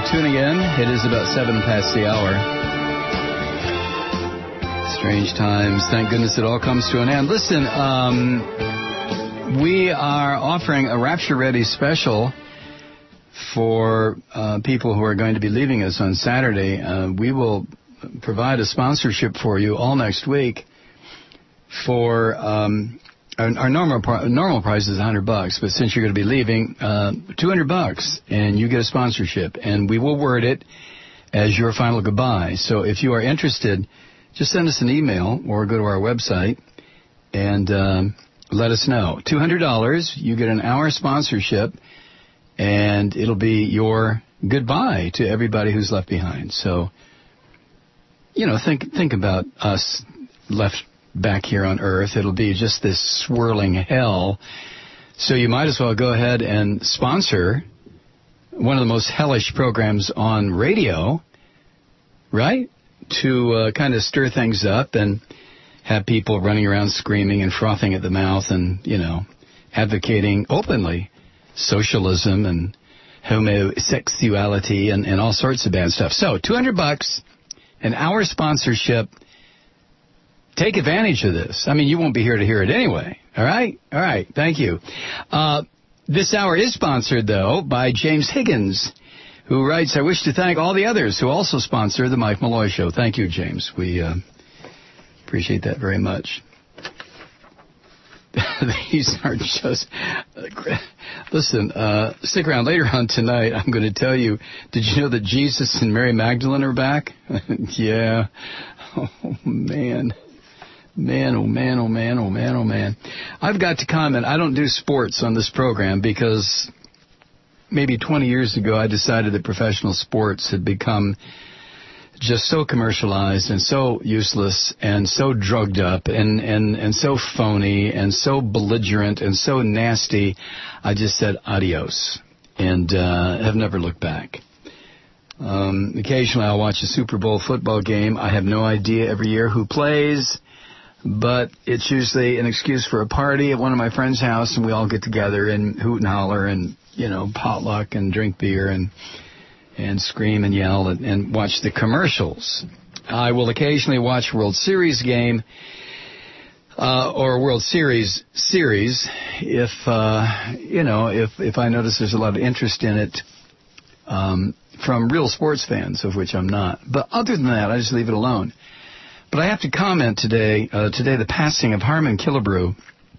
tuning in. It is about 7 past the hour. Strange times. Thank goodness it all comes to an end. Listen, we are offering a Rapture Ready special for people who are going to be leaving us on Saturday. We will provide a sponsorship for you all next week for our normal price is $100, but since you're going to be leaving, $200, and you get a sponsorship, and we will word it as your final goodbye. So if you are interested, just send us an email or go to our website and let us know. $200, you get an hour sponsorship, and it'll be your goodbye to everybody who's left behind. So, you know, think about us left back here on Earth. It'll be just this swirling hell. So you might as well go ahead and sponsor one of the most hellish programs on radio, right? To kind of stir things up and have people running around screaming and frothing at the mouth and, you know, advocating openly socialism and homosexuality and all sorts of bad stuff. So $200, an hour sponsorship. Take advantage of this. I mean, you won't be here to hear it anyway. All right? All right. Thank you. This hour is sponsored, though, by James Higgins, who writes, I wish to thank all the others who also sponsor the Mike Malloy Show. Thank you, James. We appreciate that very much. These are just... Listen, stick around. Later on tonight, I'm going to tell you, did you know that Jesus and Mary Magdalene are back? Yeah. Oh, man. Man, oh, man, oh, man, oh, man, oh, man. I've got to comment, I don't do sports on this program because maybe 20 years ago I decided that professional sports had become just so commercialized and so useless and so drugged up and so phony and so belligerent and so nasty. I just said adios and have never looked back. Occasionally I'll watch a Super Bowl football game. I have no idea every year who plays, but it's usually an excuse for a party at one of my friends' house, and we all get together and hoot and holler and, you know, potluck and drink beer and scream and yell and watch the commercials. I will occasionally watch a World Series game or a World Series if, you know, if I notice there's a lot of interest in it from real sports fans, of which I'm not. But other than that, I just leave it alone. But I have to comment today the passing of Harmon Killebrew.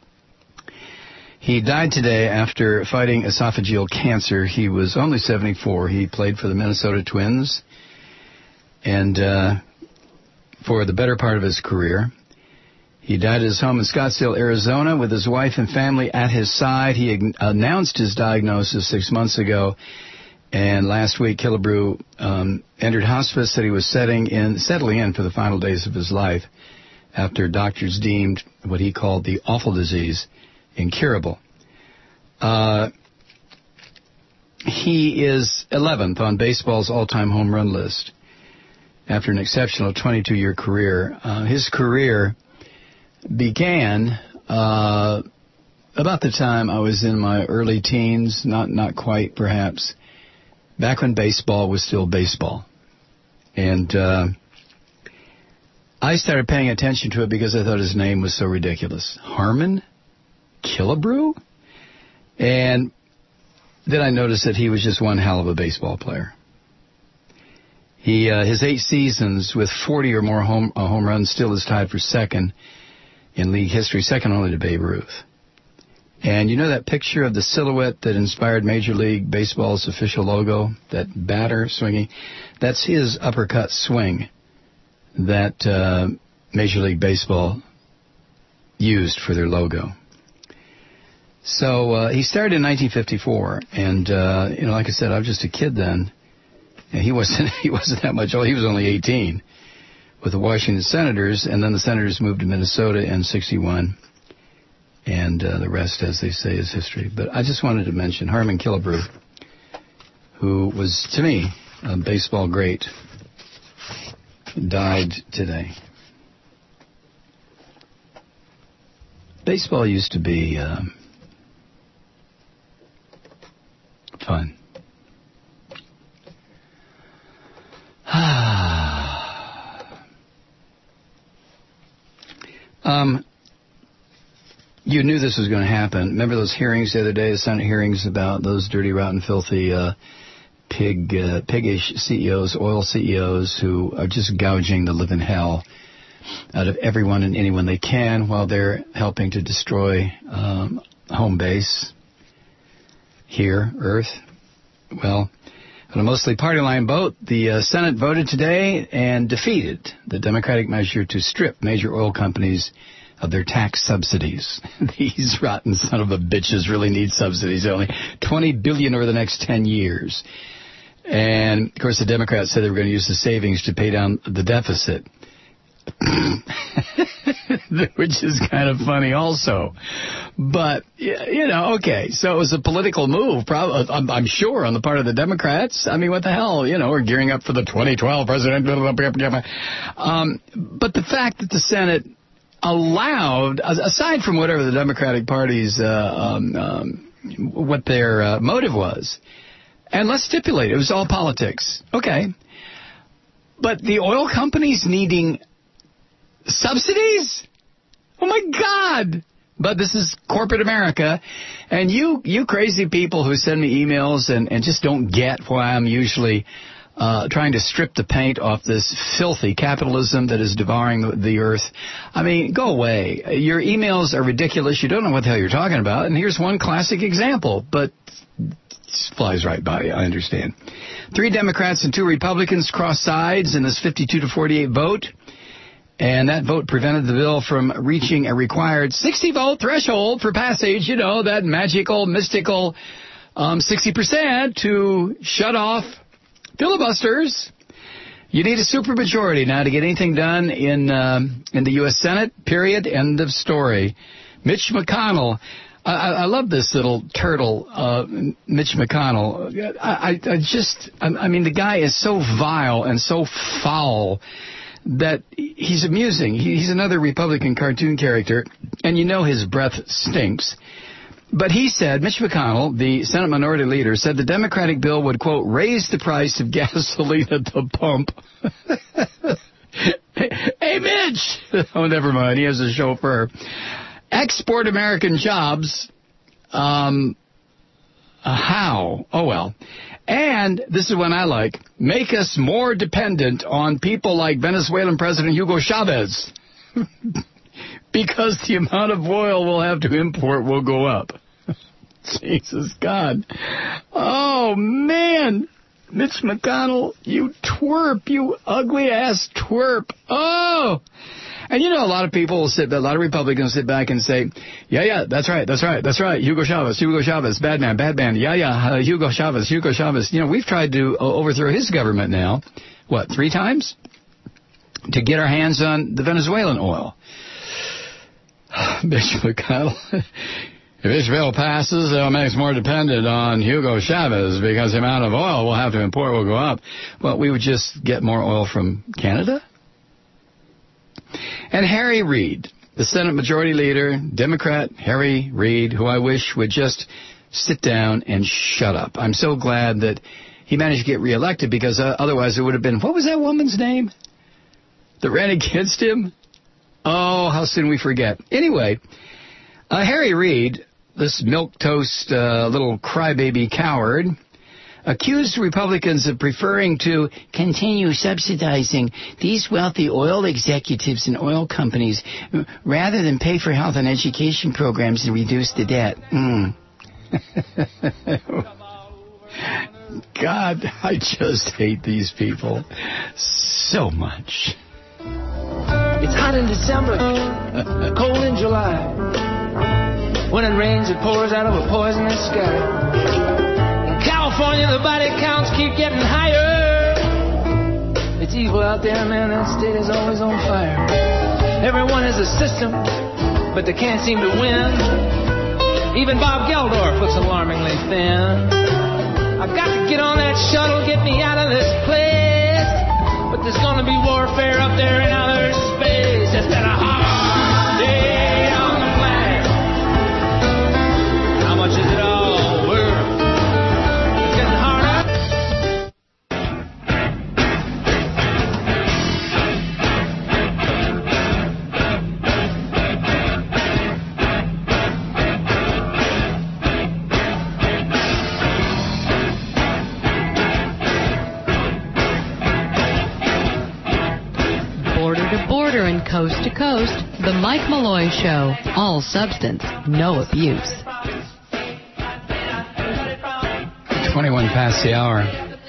He died today after fighting esophageal cancer. He was only 74. He played for the Minnesota Twins and for the better part of his career. He died at his home in Scottsdale, Arizona, with his wife and family at his side. He announced his diagnosis 6 months ago. And last week, Killebrew entered hospice that he was settling in for the final days of his life after doctors deemed what he called the awful disease incurable. He is 11th on baseball's all-time home run list after an exceptional 22-year career. His career began about the time I was in my early teens, not quite perhaps, back when baseball was still baseball. And I started paying attention to it because I thought his name was so ridiculous. Harmon Killebrew? And then I noticed that he was just one hell of a baseball player. His 8 seasons with 40 or more home runs still is tied for second in league history, second only to Babe Ruth. And you know that picture of the silhouette that inspired Major League Baseball's official logo, that batter swinging? That's his uppercut swing that Major League Baseball used for their logo. So he started in 1954, and you know, like I said, I was just a kid then. And he wasn't that much old. He was only 18 with the Washington Senators, and then the Senators moved to Minnesota in '61. And the rest, as they say, is history. But I just wanted to mention Harmon Killebrew, who was, to me, a baseball great, died today. Baseball used to be fun. You knew this was going to happen. Remember those hearings the other day, the Senate hearings about those dirty, rotten, filthy, piggish CEOs, oil CEOs who are just gouging the living hell out of everyone and anyone they can while they're helping to destroy home base here, Earth. Well, on a mostly party line vote, the Senate voted today and defeated the Democratic measure to strip major oil companies of their tax subsidies. These rotten son of a bitches really need subsidies. Only $20 billion over the next 10 years. And, of course, the Democrats said they were going to use the savings to pay down the deficit. Which is kind of funny also. But, okay, so it was a political move, probably, I'm sure, on the part of the Democrats. I mean, what the hell, we're gearing up for the 2012 president. But the fact that the Senate allowed, aside from whatever the Democratic Party's, what their motive was, and let's stipulate, it was all politics. Okay. But the oil companies needing subsidies? Oh, my God. But this is corporate America. And you crazy people who send me emails and just don't get why I'm usually trying to strip the paint off this filthy capitalism that is devouring the earth. I mean, go away. Your emails are ridiculous. You don't know what the hell you're talking about. And here's one classic example, but it flies right by you. I understand. 3 Democrats and 2 Republicans crossed sides in this 52-48 vote. And that vote prevented the bill from reaching a required 60-vote threshold for passage, that magical, mystical 60% to shut off filibusters. You need a supermajority now to get anything done in the U.S. Senate, period, end of story. Mitch McConnell, I love this little turtle, Mitch McConnell. I mean, the guy is so vile and so foul that he's amusing. He's another Republican cartoon character, and his breath stinks. But he said, Mitch McConnell, the Senate Minority Leader, said the Democratic bill would, quote, raise the price of gasoline at the pump. Hey, Mitch! Oh, never mind. He has a chauffeur. Export American jobs. How? Oh, well. And this is one I like. Make us more dependent on people like Venezuelan President Hugo Chavez. Because the amount of oil we'll have to import will go up. Jesus God. Oh, man. Mitch McConnell, you twerp, you ugly-ass twerp. Oh! And a lot of people will a lot of Republicans sit back and say, yeah, that's right. Hugo Chavez, bad man. Yeah, Hugo Chavez. We've tried to overthrow his government now, 3 times? To get our hands on the Venezuelan oil. Mitch McConnell, if this bill passes, it'll make us more dependent on Hugo Chavez because the amount of oil we'll have to import will go up. Well, we would just get more oil from Canada? And Harry Reid, the Senate Majority Leader, Democrat Harry Reid, who I wish would just sit down and shut up. I'm so glad that he managed to get reelected because otherwise it would have been, what was that woman's name that ran against him? Oh, how soon we forget. Anyway, Harry Reid, this milquetoast little crybaby coward, accused Republicans of preferring to continue subsidizing these wealthy oil executives and oil companies rather than pay for health and education programs and reduce the debt. God, I just hate these people so much. It's hot in December, cold in July. When it rains, it pours out of a poisonous sky. California, the body counts keep getting higher. It's evil out there, man, that state is always on fire. Everyone has a system, but they can't seem to win. Even Bob Geldof looks alarmingly thin. I've got to get on that shuttle, get me out of this place. But there's gonna be warfare up there in outer space. It's been a hard day on the planet. How much is it all worth? to coast, The Mike Malloy Show. All substance, no abuse. 21 past the hour.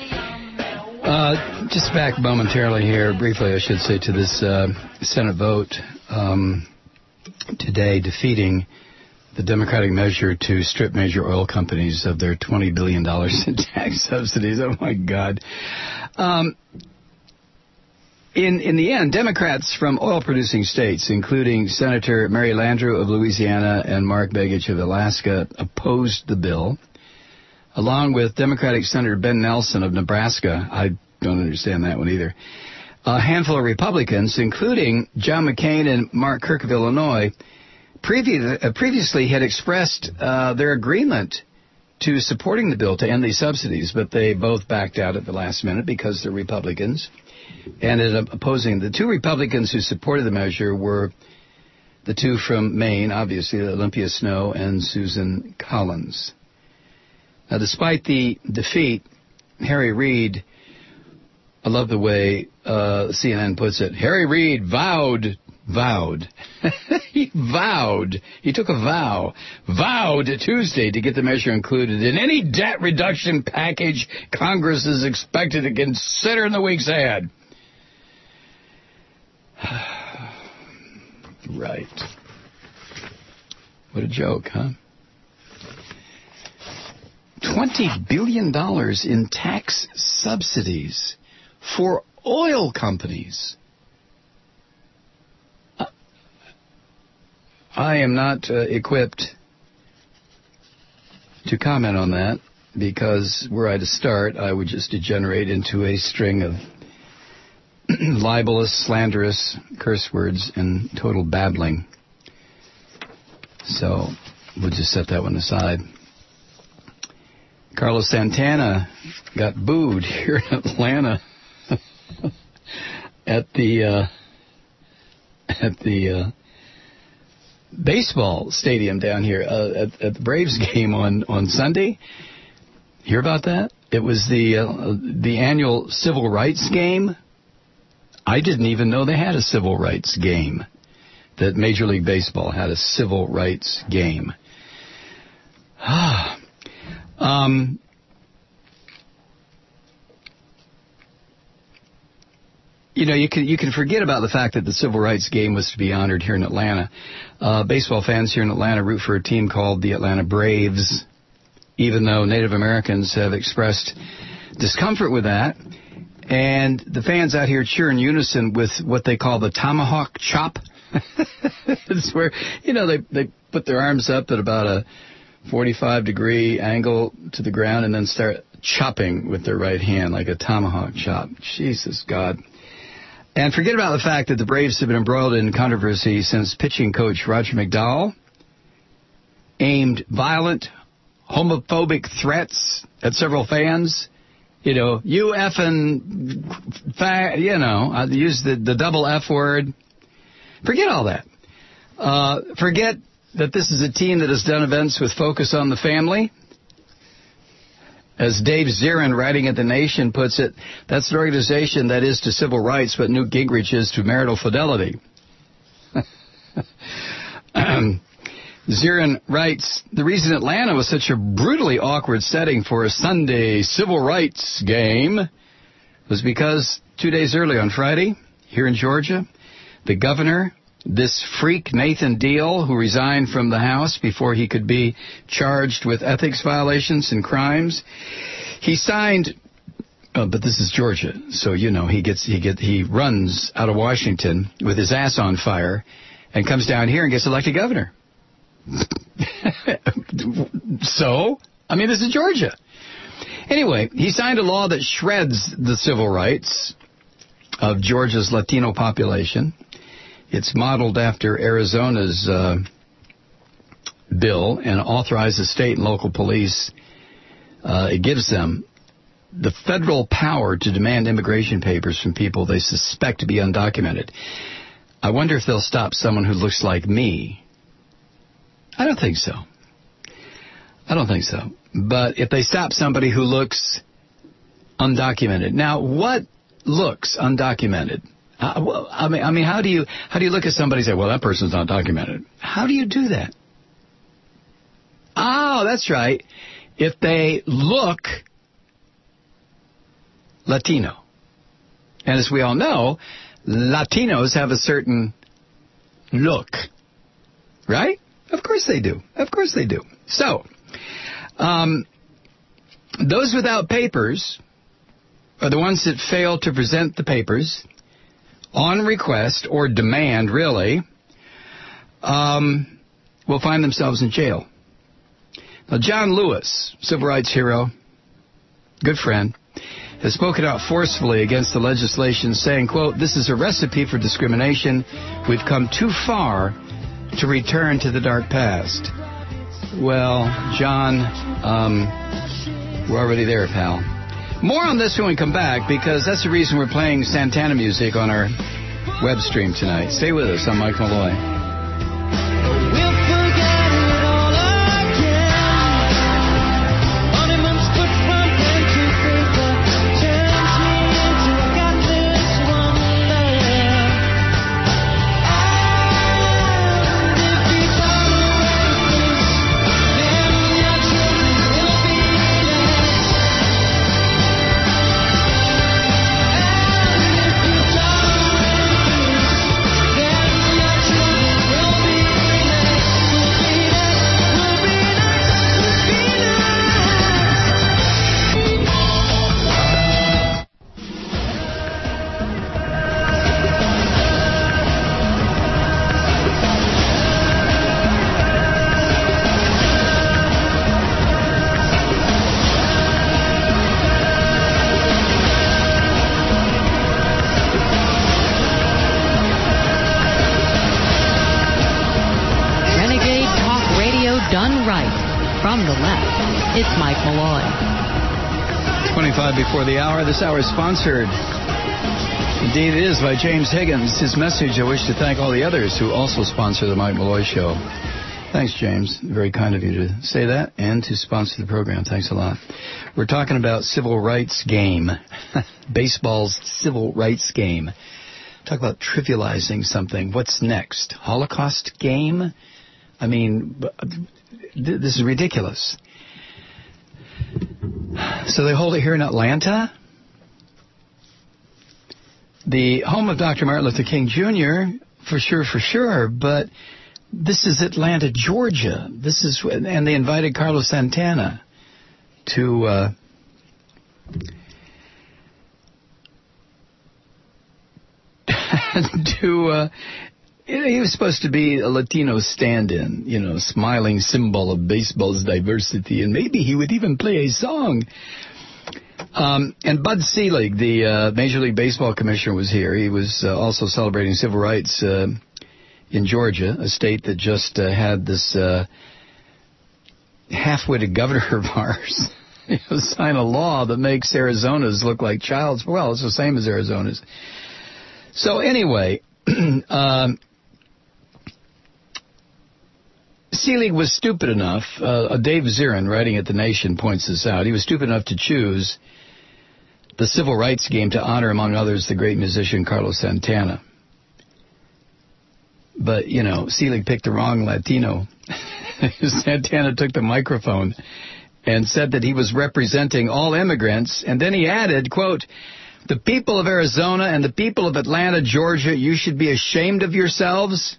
Just back momentarily here, briefly I should say, to this Senate vote today defeating the Democratic measure to strip major oil companies of their $20 billion in tax subsidies. Oh, my God. In the end, Democrats from oil-producing states, including Senator Mary Landrieu of Louisiana and Mark Begich of Alaska, opposed the bill, along with Democratic Senator Ben Nelson of Nebraska. I don't understand that one either. A handful of Republicans, including John McCain and Mark Kirk of Illinois, previously had expressed their agreement to supporting the bill to end these subsidies, but they both backed out at the last minute because they're Republicans and ended up opposing. The two Republicans who supported the measure were the two from Maine, obviously, Olympia Snowe and Susan Collins. Now, despite the defeat, Harry Reid, I love the way CNN puts it, Harry Reid vowed. He took a vowed Tuesday to get the measure included in any debt reduction package Congress is expected to consider in the weeks ahead. Right. What a joke, huh? $20 billion in tax subsidies for oil companies. I am not equipped to comment on that because were I to start, I would just degenerate into a string of libelous, slanderous curse words and total babbling. So we'll just set that one aside. Carlos Santana got booed here in Atlanta at the baseball stadium down here at the Braves game on Sunday. Hear about that? It was the annual civil rights game. I didn't even know they had a civil rights game, that Major League Baseball had a civil rights game. You know, you can forget about the fact that the civil rights game was to be honored here in Atlanta. Baseball fans here in Atlanta root for a team called the Atlanta Braves, even though Native Americans have expressed discomfort with that. And the fans out here cheer in unison with what they call the tomahawk chop. It's where, you know, they put their arms up at about a 45-degree angle to the ground and then start chopping with their right hand like a tomahawk chop. Jesus, God. And forget about the fact that the Braves have been embroiled in controversy since pitching coach Roger McDowell aimed violent, homophobic threats at several fans. You know, you effing, I use the double F word. Forget all that. Forget that this is a team that has done events with focus on the family. As Dave Zirin, writing at The Nation, puts it, that's an organization that is to civil rights what Newt Gingrich is to marital fidelity. Zirin writes, the reason Atlanta was such a brutally awkward setting for a Sunday civil rights game was because 2 days early on Friday, here in Georgia, the governor, this freak Nathan Deal, who resigned from the House before he could be charged with ethics violations and crimes, he signed, but this is Georgia, so you know he runs out of Washington with his ass on fire and comes down here and gets elected governor. So, I mean, this is Georgia. Anyway, he signed a law that shreds the civil rights of Georgia's Latino population. It's modeled after Arizona's bill and authorizes state and local police. It gives them the federal power to demand immigration papers from people they suspect to be undocumented. I wonder if they'll stop someone who looks like me. I don't think so. But if they stop somebody who looks undocumented. Now, what looks undocumented? Well, I mean, how do you look at somebody and say, well, that person's not documented? How do you do that? Oh, that's right. If they look Latino. And as we all know, Latinos have a certain look. Right? Of course they do. Of course they do. So, those without papers are the ones that fail to present the papers on request or demand, really, will find themselves in jail. Now, John Lewis, civil rights hero, good friend, has spoken out forcefully against the legislation, saying, quote, "This is a recipe for discrimination. We've come too far to return to the dark past." Well, John, we're already there, pal. More on this when we come back, because that's the reason we're playing Santana music on our web stream tonight. Stay with us. I'm Mike Malloy. Before the hour. This hour is sponsored. Indeed, it is by James Higgins. His message, I wish to thank all the others who also sponsor the Mike Malloy Show. Thanks, James. Very kind of you to say that and to sponsor the program. Thanks a lot. We're talking about civil rights game. Baseball's civil rights game. Talk about trivializing something. What's next? Holocaust game? I mean, this is ridiculous. So they hold it here in Atlanta, the home of Dr. Martin Luther King Jr., for sure, but this is Atlanta, Georgia. And they invited Carlos Santana to he was supposed to be a Latino stand-in, smiling symbol of baseball's diversity, and maybe he would even play a song. And Bud Selig, the Major League Baseball commissioner, was here. He was also celebrating civil rights in Georgia, a state that just had this half-witted governor of ours sign a law that makes Arizona's look like child's. Well, it's the same as Arizona's. So anyway, Selig was stupid enough, Dave Zirin, writing at The Nation, points this out. He was stupid enough to choose the civil rights game to honor, among others, the great musician Carlos Santana. But, Selig picked the wrong Latino. Santana took the microphone and said that he was representing all immigrants, and then he added, quote, "The people of Arizona and the people of Atlanta, Georgia, you should be ashamed of yourselves."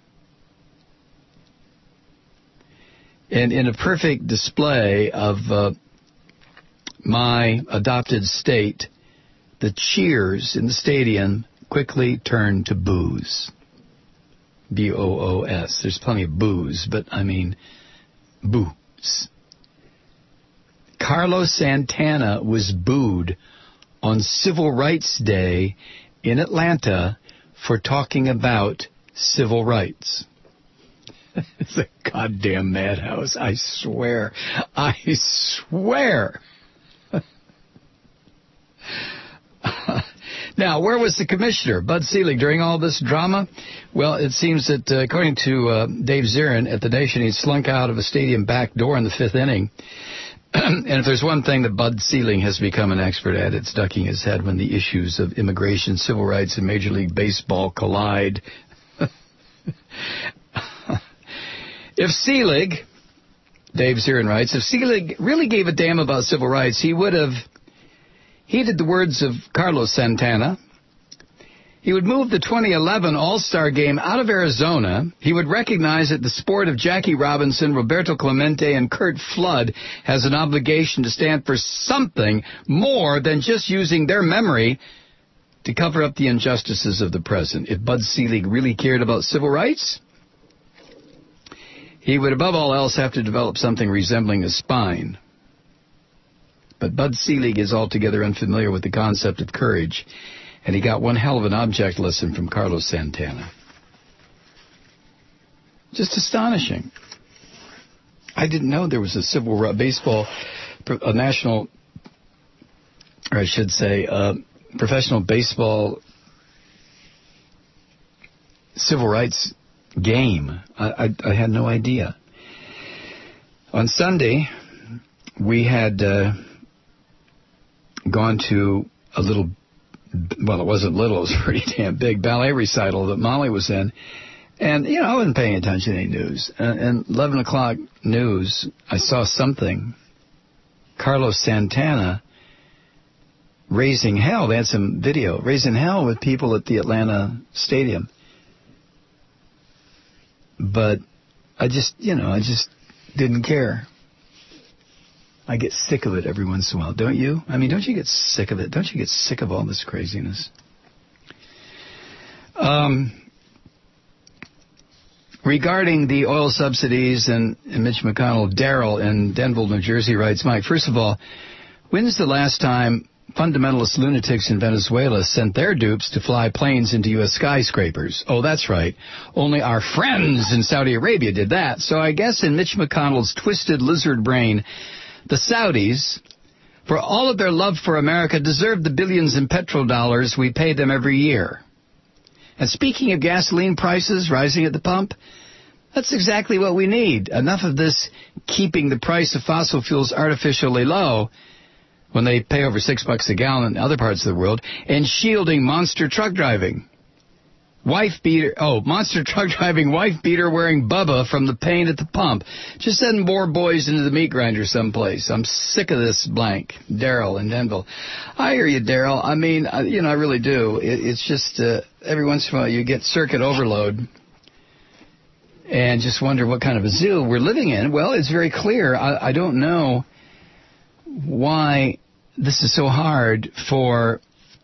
And in a perfect display of my adopted state, the cheers in the stadium quickly turned to boos. B-O-O-S. There's plenty of boos, but I mean boos. Carlos Santana was booed on Civil Rights Day in Atlanta for talking about civil rights. It's a goddamn madhouse, I swear. Now, where was the commissioner, Bud Selig, during all this drama? Well, it seems that, according to Dave Zirin at The Nation, he slunk out of a stadium back door in the fifth inning And if there's one thing that Bud Selig has become an expert at, it's ducking his head when the issues of immigration, civil rights, and Major League Baseball collide. If Selig, Dave Zirin writes, if Selig really gave a damn about civil rights, he would have heeded the words of Carlos Santana. He would move the 2011 All-Star Game out of Arizona. He would recognize that the sport of Jackie Robinson, Roberto Clemente, and Curt Flood has an obligation to stand for something more than just using their memory to cover up the injustices of the present. If Bud Selig really cared about civil rights, he would above all else have to develop something resembling a spine. But Bud Selig is altogether unfamiliar with the concept of courage, and he got one hell of an object lesson from Carlos Santana. Just astonishing. I didn't know there was a professional baseball civil rights game. I had no idea. On Sunday, we had gone to a little, well, it wasn't little, it was pretty damn big, ballet recital that Molly was in. And, you know, I wasn't paying attention to any news. And 11 o'clock news, I saw something. Carlos Santana raising hell. They had some video. Raising hell with people at the Atlanta Stadium. But I just didn't care. I get sick of it every once in a while, don't you? I mean, don't you get sick of it? Don't you get sick of all this craziness? Regarding the oil subsidies and Mitch McConnell, Daryl in Denville, New Jersey writes, Mike, first of all, when's the last time fundamentalist lunatics in Venezuela sent their dupes to fly planes into U.S. skyscrapers? Oh, that's right. Only our friends in Saudi Arabia did that. So I guess in Mitch McConnell's twisted lizard brain, the Saudis, for all of their love for America, deserve the billions in petrodollars we pay them every year. And speaking of gasoline prices rising at the pump, that's exactly what we need. Enough of this keeping the price of fossil fuels artificially low when they pay over $6 a gallon in other parts of the world, and shielding monster truck driving. Monster truck driving wife beater wearing Bubba from the pain at the pump. Just send more boys into the meat grinder someplace. I'm sick of this blank. Daryl in Denville. I hear you, Daryl. I mean, I really do. It's just every once in a while you get circuit overload and just wonder what kind of a zoo we're living in. Well, it's very clear. I don't know why this is so hard for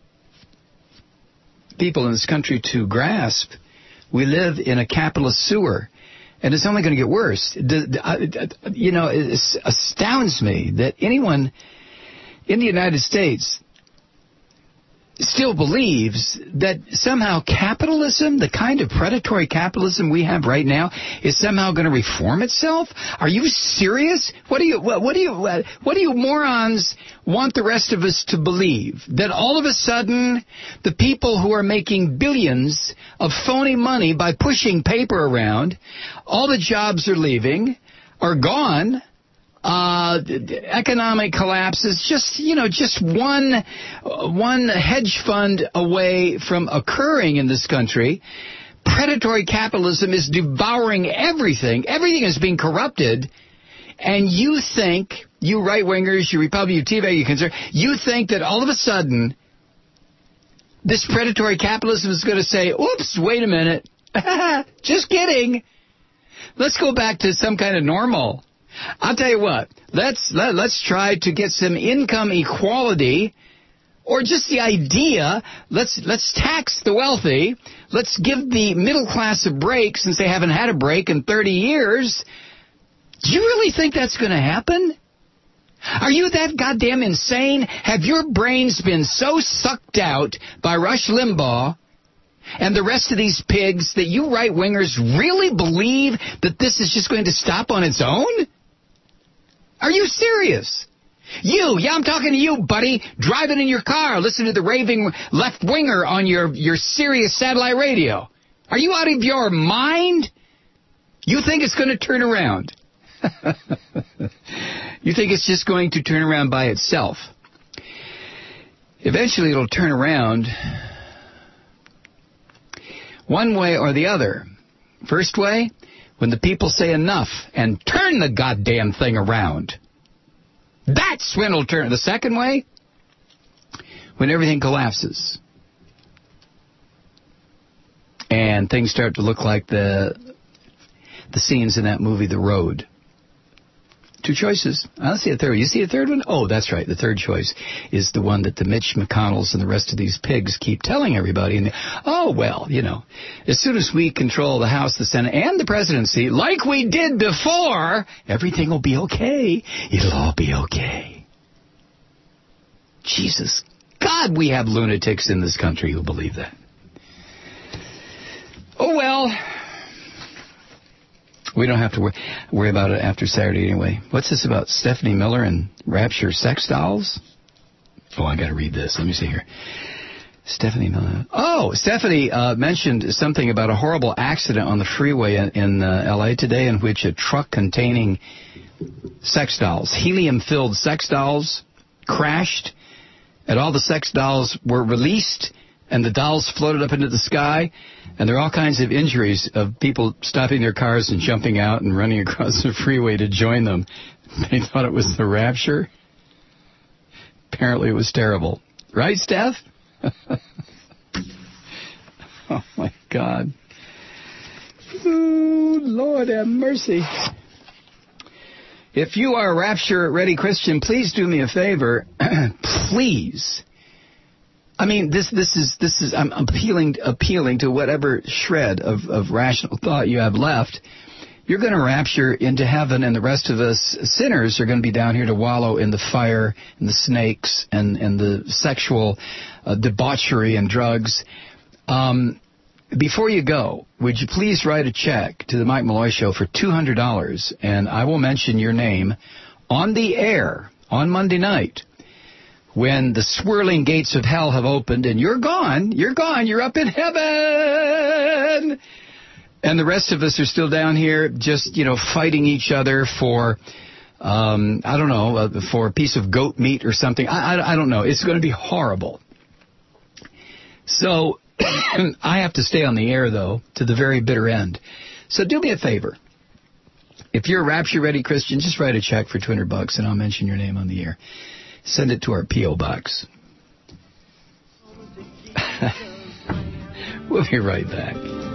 people in this country to grasp. We live in a capitalist sewer, and it's only going to get worse. It astounds me that anyone in the United States still believes that somehow capitalism, the kind of predatory capitalism we have right now, is somehow going to reform itself. Are you serious? What do you morons want the rest of us to believe? That all of a sudden the people who are making billions of phony money by pushing paper around, all the jobs are leaving, are gone. Economic collapse is just one hedge fund away from occurring in this country. Predatory capitalism is devouring everything. Everything is being corrupted. And you think, you right-wingers, you Republicans, you TV, you conservatives, you think that all of a sudden this predatory capitalism is going to say, oops, wait a minute. Just kidding. Let's go back to some kind of normal. I'll tell you what, let's try to get some income equality, or just the idea, let's tax the wealthy, let's give the middle class a break since they haven't had a break in 30 years. Do you really think that's going to happen? Are you that goddamn insane? Have your brains been so sucked out by Rush Limbaugh and the rest of these pigs that you right-wingers really believe that this is just going to stop on its own? Are you serious? I'm talking to you, buddy, driving in your car, listening to the raving left-winger on your Sirius satellite radio. Are you out of your mind? You think it's going to turn around? You think it's just going to turn around by itself. Eventually it'll turn around one way or the other. First way, when the people say enough and turn the goddamn thing around. That's when it'll turn. The second way, when everything collapses. And things start to look like the scenes in that movie, The Road. Two choices. I don't see a third. You see a third one? Oh, that's right. The third choice is the one that the Mitch McConnells and the rest of these pigs keep telling everybody. And as soon as we control the House, the Senate, and the presidency, like we did before, everything will be okay. It'll all be okay. Jesus, God, we have lunatics in this country who believe that. Oh, well. We don't have to worry about it after Saturday anyway. What's this about Stephanie Miller and Rapture sex dolls? Oh, I got to read this. Let me see here. Stephanie Miller. Oh, Stephanie mentioned something about a horrible accident on the freeway in L.A. today in which a truck containing sex dolls, helium-filled sex dolls, crashed, and all the sex dolls were released, and the dolls floated up into the sky, and there are all kinds of injuries of people stopping their cars and jumping out and running across the freeway to join them. They thought it was the rapture. Apparently it was terrible. Right, Steph? Oh, my God. Ooh, Lord have mercy. If you are a rapture-ready Christian, please do me a favor. Please. I mean, this is. I'm appealing to whatever shred of rational thought you have left. You're going to rapture into heaven, and the rest of us sinners are going to be down here to wallow in the fire and the snakes and the sexual debauchery and drugs. Before you go, would you please write a check to the Mike Malloy Show for $200, and I will mention your name on the air on Monday night. When the swirling gates of hell have opened and you're gone, you're up in heaven. And the rest of us are still down here just, fighting each other for, for a piece of goat meat or something. I don't know. It's going to be horrible. So I have to stay on the air, though, to the very bitter end. So do me a favor. If you're a rapture-ready Christian, just write a check for $200 and I'll mention your name on the air. Send it to our P.O. Box. We'll be right back.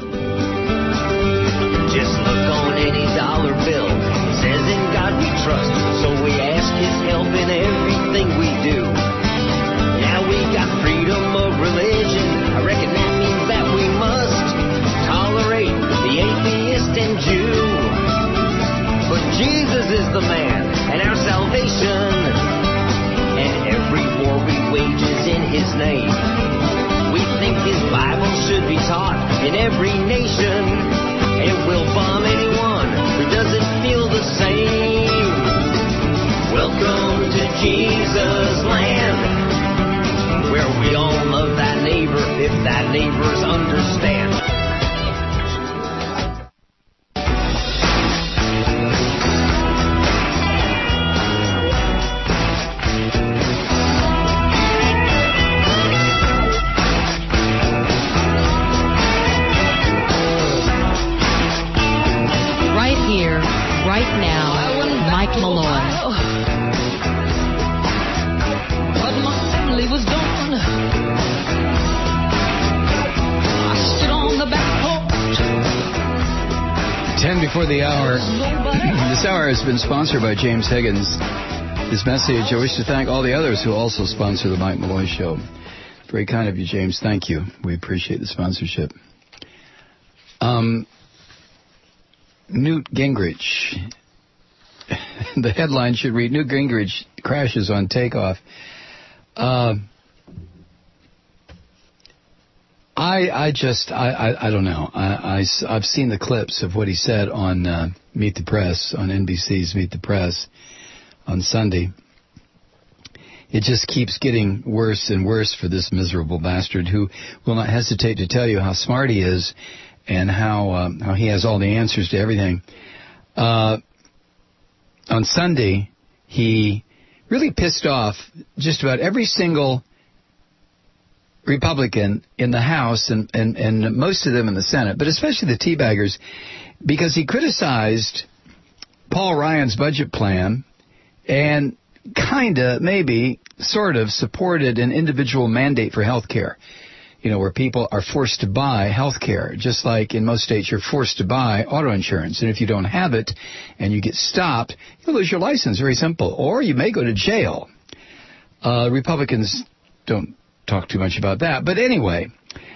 Just look on any dollar bill. It says in God we trust, so we ask His help in everything we do. Now we got freedom of religion. I reckon that means that we must tolerate the atheist and Jew. But Jesus is the man and our salvation. And every war we wage is in His name. We think His Bible should be taught in every nation. And we'll bomb anyone who doesn't feel the same. Welcome to Jesus' land, where we all love thy neighbor if thy neighbors understand. Before the hour, this hour has been sponsored by James Higgins. This message, I wish to thank all the others who also sponsor the Mike Malloy Show. Very kind of you, James. Thank you. We appreciate the sponsorship. Newt Gingrich. The headline should read, Newt Gingrich crashes on takeoff. I don't know. I've seen the clips of what he said on Meet the Press, on NBC's Meet the Press on Sunday. It just keeps getting worse and worse for this miserable bastard who will not hesitate to tell you how smart he is and how he has all the answers to everything. On Sunday, he really pissed off just about every single Republican in the House and most of them in the Senate, but especially the teabaggers, because he criticized Paul Ryan's budget plan and maybe, sort of supported an individual mandate for health care, where people are forced to buy health care, just like in most states you're forced to buy auto insurance. And if you don't have it and you get stopped, you'll lose your license. Very simple. Or you may go to jail. Republicans don't talk too much about that. But anyway,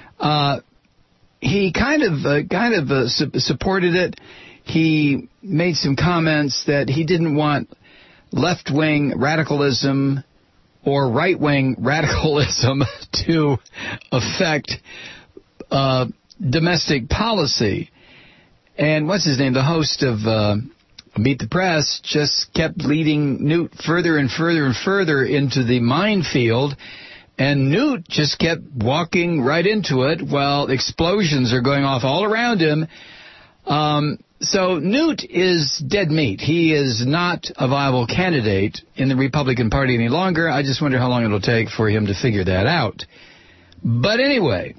he kind of supported it. He made some comments that he didn't want left-wing radicalism or right-wing radicalism to affect domestic policy. And what's his name? The host of Meet the Press just kept leading Newt further and further and further into the minefield, and Newt just kept walking right into it while explosions are going off all around him. So Newt is dead meat. He is not a viable candidate in the Republican Party any longer. I just wonder how long it'll take for him to figure that out. But anyway,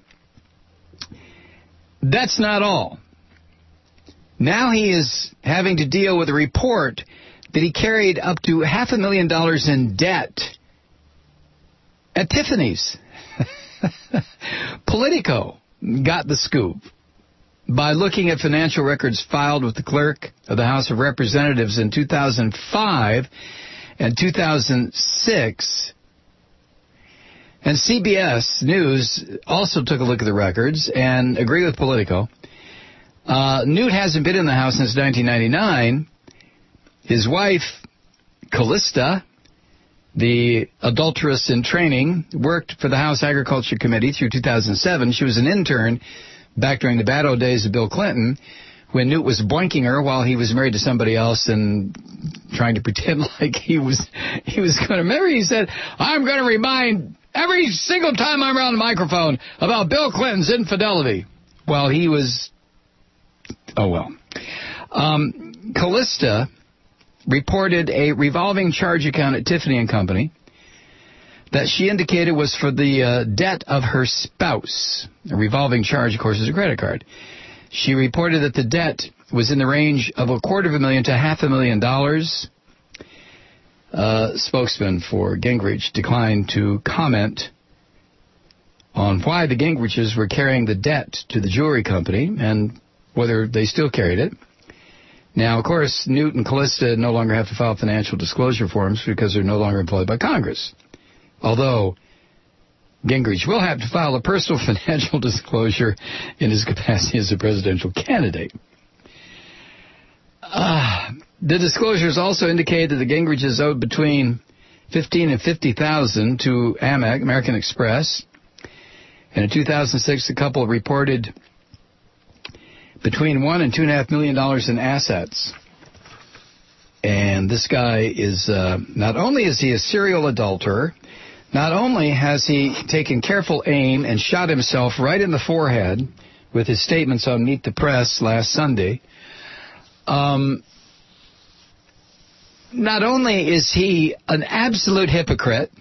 that's not all. Now he is having to deal with a report that he carried up to $500,000 in debt at Tiffany's. Politico got the scoop by looking at financial records filed with the clerk of the House of Representatives in 2005 and 2006. And CBS News also took a look at the records and agreed with Politico. Newt hasn't been in the House since 1999. His wife, Callista, the adulteress in training, worked for the House Agriculture Committee through 2007. She was an intern back during the bad old days of Bill Clinton, when Newt was boinking her while he was married to somebody else and trying to pretend like he was going to marry. He said, "I'm going to remind every single time I'm around the microphone about Bill Clinton's infidelity." Well, he was... Oh, well. Callista reported a revolving charge account at Tiffany & Company that she indicated was for the debt of her spouse. A revolving charge, of course, is a credit card. She reported that the debt was in the range of $250,000 to $500,000. Spokesman for Gingrich declined to comment on why the Gingriches were carrying the debt to the jewelry company and whether they still carried it. Now, of course, Newt and Callista no longer have to file financial disclosure forms because they're no longer employed by Congress. Although Gingrich will have to file a personal financial disclosure in his capacity as a presidential candidate. The disclosures also indicate that the Gingriches owed between $15,000 and $50,000 to Amex, American Express. And in 2006, the couple reported between $1 and $2.5 million in assets. And this guy is, not only is he a serial adulterer, not only has he taken careful aim and shot himself right in the forehead with his statements on Meet the Press last Sunday, not only is he an absolute hypocrite,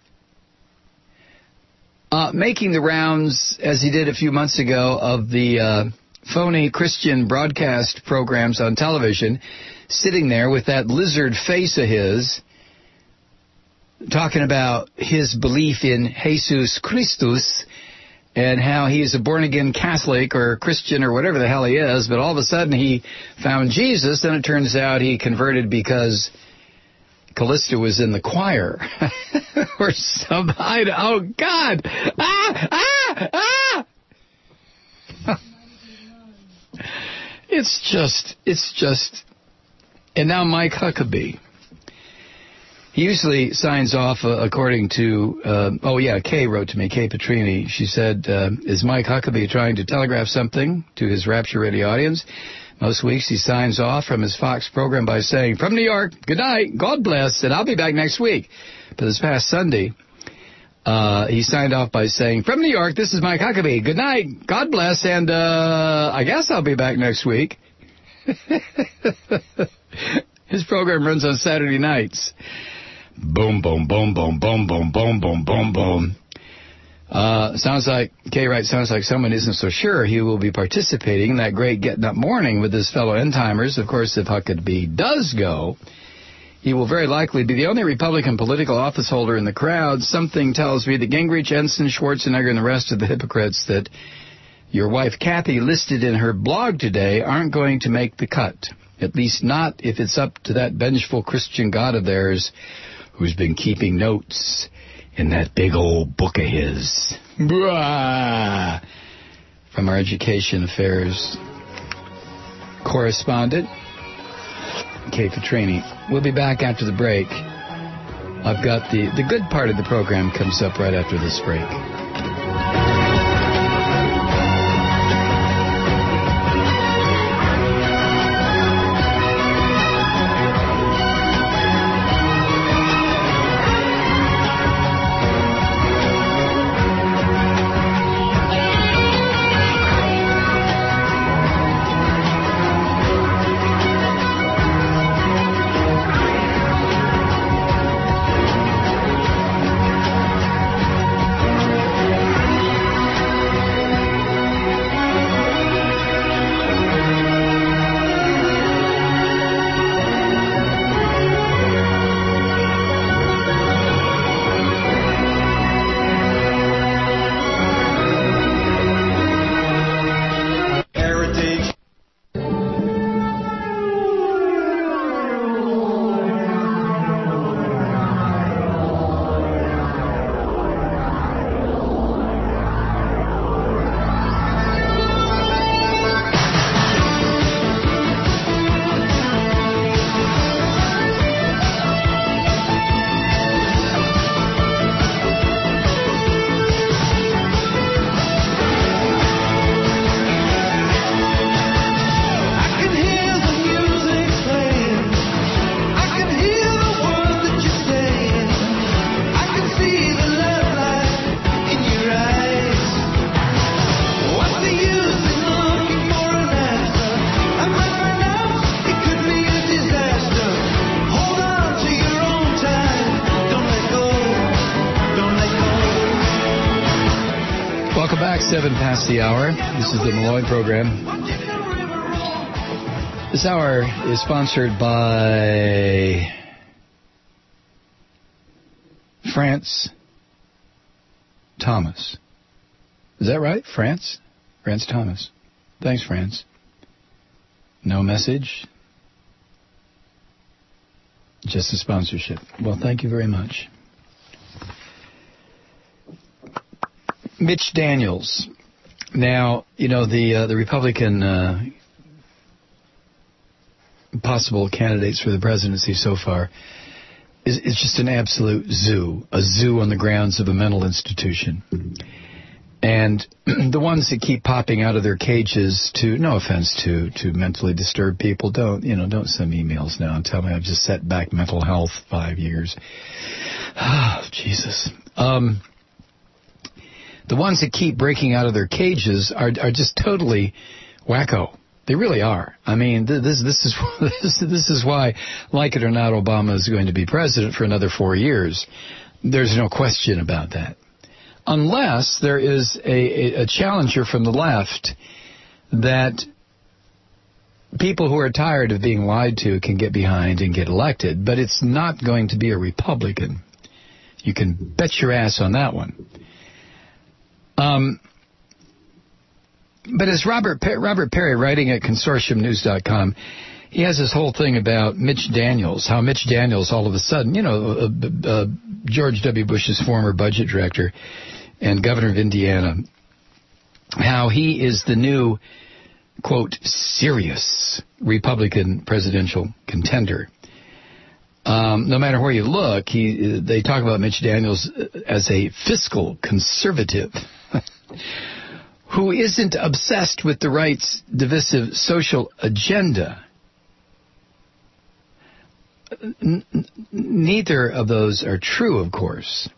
making the rounds, as he did a few months ago, of the phony Christian broadcast programs on television, sitting there with that lizard face of his, talking about his belief in Jesus Christus and how he is a born-again Catholic or Christian or whatever the hell he is, but all of a sudden he found Jesus, and it turns out he converted because Callista was in the choir or somebody. Oh, God! It's just, and now Mike Huckabee. He usually signs off according to, Kay wrote to me, Kay Petrini. She said, is Mike Huckabee trying to telegraph something to his Rapture Ready audience? Most weeks he signs off from his Fox program by saying, "From New York, good night, God bless, and I'll be back next week." But this past Sunday, he signed off by saying, "From New York, this is Mike Huckabee. Good night, God bless, and I guess I'll be back next week." His program runs on Saturday nights. Boom, boom, boom, boom, boom, boom, boom, boom, boom, boom. Sounds like, Kay Wright, sounds like someone isn't so sure he will be participating in that great getting up morning with his fellow end-timers. Of course, if Huckabee does go, he will very likely be the only Republican political office holder in the crowd. Something tells me that Gingrich, Ensign, Schwarzenegger, and the rest of the hypocrites that your wife Kathy listed in her blog today aren't going to make the cut. At least not if it's up to that vengeful Christian God of theirs who's been keeping notes in that big old book of his. Blah! From our Education Affairs correspondent, Kay Petrini. We'll be back after the break. I've got the good part of the program comes up right after this break. The hour. This is the Malloy program. This hour is sponsored by France Thomas. Is that right? France Thomas. Thanks, France. No message. Just a sponsorship. Well, thank you very much. Mitch Daniels. Now, you know, the Republican possible candidates for the presidency so far is just an absolute zoo, a zoo on the grounds of a mental institution. And the ones that keep popping out of their cages to, no offense to mentally disturbed people, don't send me emails now and tell me I've just set back mental health 5 years. Oh, Jesus. The ones that keep breaking out of their cages are just totally wacko. They really are. I mean, this is why, like it or not, Obama is going to be president for another 4 years. There's no question about that. Unless there is a challenger from the left that people who are tired of being lied to can get behind and get elected. But it's not going to be a Republican. You can bet your ass on that one. But as Robert Perry, writing at consortiumnews.com, he has this whole thing about Mitch Daniels, how Mitch Daniels all of a sudden, George W. Bush's former budget director and governor of Indiana, how he is the new, quote, serious Republican presidential contender. No matter where you look, they talk about Mitch Daniels as a fiscal conservative who isn't obsessed with the right's divisive social agenda. Neither of those are true, of course.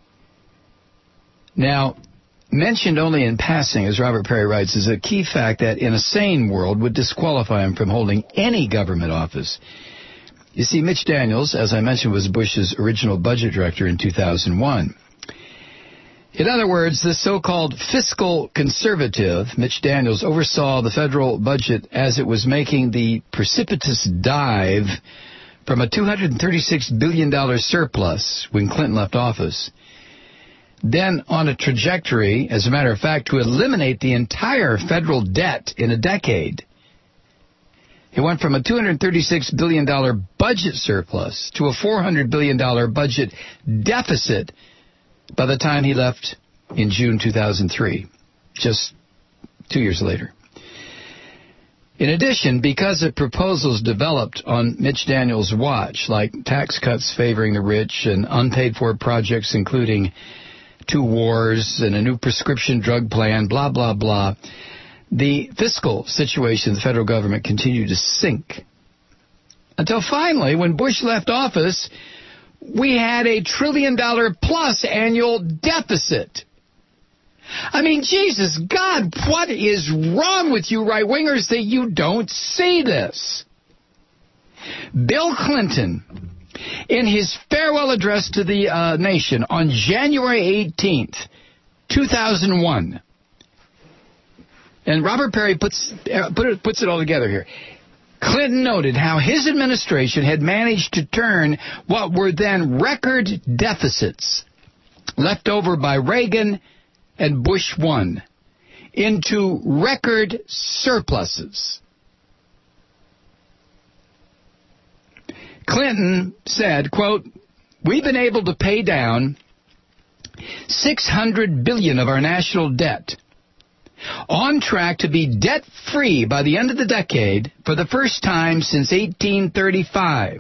Now, mentioned only in passing, as Robert Perry writes, is a key fact that in a sane world would disqualify him from holding any government office You see, Mitch Daniels, as I mentioned, was Bush's original budget director in 2001. In other words, the so-called fiscal conservative, Mitch Daniels, oversaw the federal budget as it was making the precipitous dive from a $236 billion surplus when Clinton left office, then on a trajectory, as a matter of fact, to eliminate the entire federal debt in a decade. It went from a $236 billion budget surplus to a $400 billion budget deficit by the time he left in June 2003, just 2 years later. In addition, because of proposals developed on Mitch Daniels' watch, like tax cuts favoring the rich and unpaid-for projects including 2 wars and a new prescription drug plan, blah, blah, blah, the fiscal situation of the federal government continued to sink. Until finally, when Bush left office, we had a $1 trillion plus annual deficit. I mean, Jesus, God, what is wrong with you right-wingers that you don't see this? Bill Clinton, in his farewell address to the nation on January 18th, 2001, and Robert Perry puts it all together here. Clinton noted how his administration had managed to turn what were then record deficits left over by Reagan and Bush 1 into record surpluses. Clinton said, quote, "We've been able to pay down $600 billion of our national debt, on track to be debt-free by the end of the decade for the first time since 1835.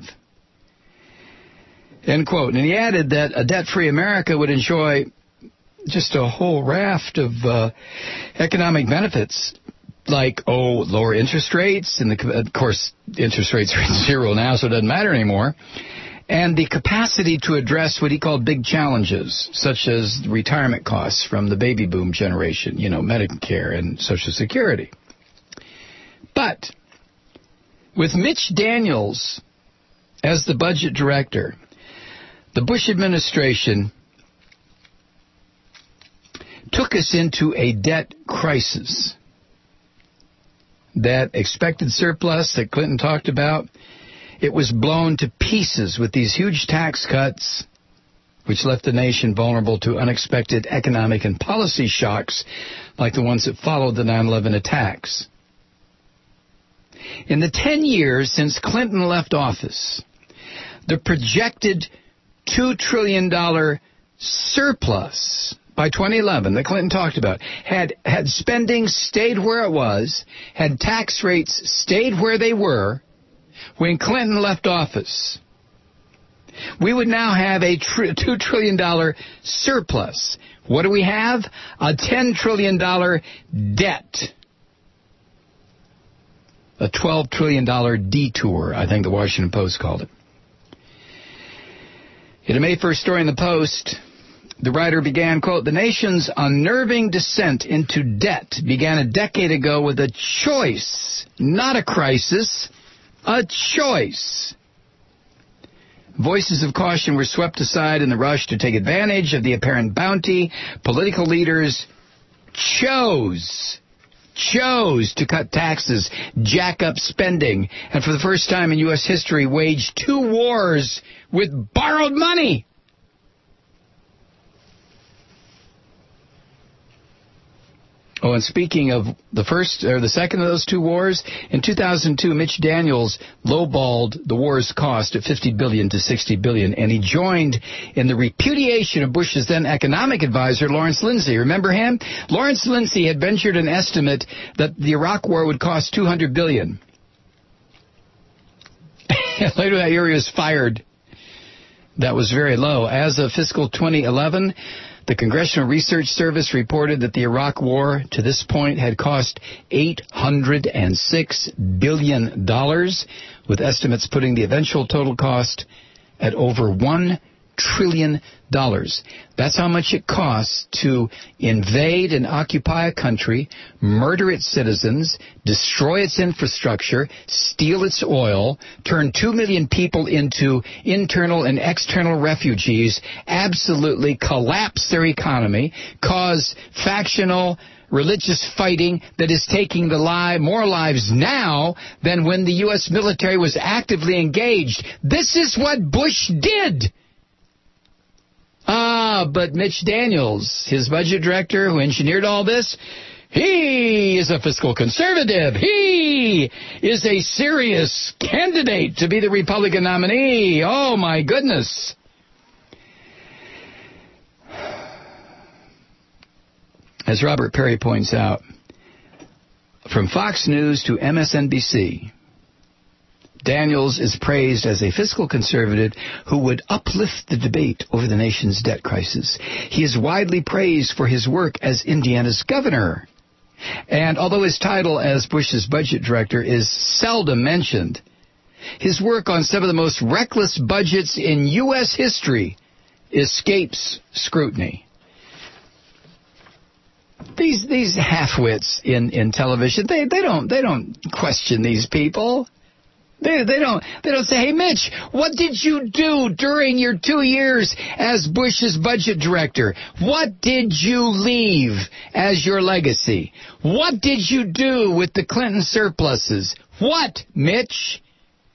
End quote. And he added that a debt-free America would enjoy just a whole raft of economic benefits, like, lower interest rates, and of course, interest rates are at zero now, so it doesn't matter anymore, and the capacity to address what he called big challenges, such as retirement costs from the baby boom generation, Medicare and Social Security. But with Mitch Daniels as the budget director, the Bush administration took us into a debt crisis. That expected surplus that Clinton talked about, it was blown to pieces with these huge tax cuts, which left the nation vulnerable to unexpected economic and policy shocks like the ones that followed the 9/11 attacks. In the 10 years since Clinton left office, the projected $2 trillion surplus by 2011 that Clinton talked about, had spending stayed where it was, had tax rates stayed where they were when Clinton left office, we would now have a $2 trillion surplus. What do we have? A $10 trillion debt. A $12 trillion detour, I think the Washington Post called it. In a May 1st story in the Post, the writer began, quote, "The nation's unnerving descent into debt began a decade ago with a choice, not a crisis, a choice. Voices of caution were swept aside in the rush to take advantage of the apparent bounty. Political leaders chose to cut taxes, jack up spending, and for the first time in U.S. history, waged 2 wars with borrowed money." Oh, and speaking of the second of those 2 wars, in 2002, Mitch Daniels lowballed the war's cost at $50 billion to $60 billion, and he joined in the repudiation of Bush's then economic advisor, Lawrence Lindsay. Remember him? Lawrence Lindsay had ventured an estimate that the Iraq War would cost $200 billion. Later that year, he was fired. That was very low. As of fiscal 2011, the Congressional Research Service reported that the Iraq War to this point had cost $806 billion, with estimates putting the eventual total cost at over $1 trillion. That's how much it costs to invade and occupy a country, murder its citizens, destroy its infrastructure, steal its oil, turn 2 million people into internal and external refugees, absolutely collapse their economy, cause factional religious fighting that is taking more lives now than when the U.S. military was actively engaged. This is what Bush did. But Mitch Daniels, his budget director who engineered all this, he is a fiscal conservative. He is a serious candidate to be the Republican nominee. Oh, my goodness. As Robert Perry points out, from Fox News to MSNBC, Daniels is praised as a fiscal conservative who would uplift the debate over the nation's debt crisis. He is widely praised for his work as Indiana's governor. And although his title as Bush's budget director is seldom mentioned, his work on some of the most reckless budgets in U.S. history escapes scrutiny. These half-wits in television, they don't question these people. They don't say, hey, Mitch, what did you do during your 2 years as Bush's budget director? What did you leave as your legacy? What did you do with the Clinton surpluses? What, Mitch?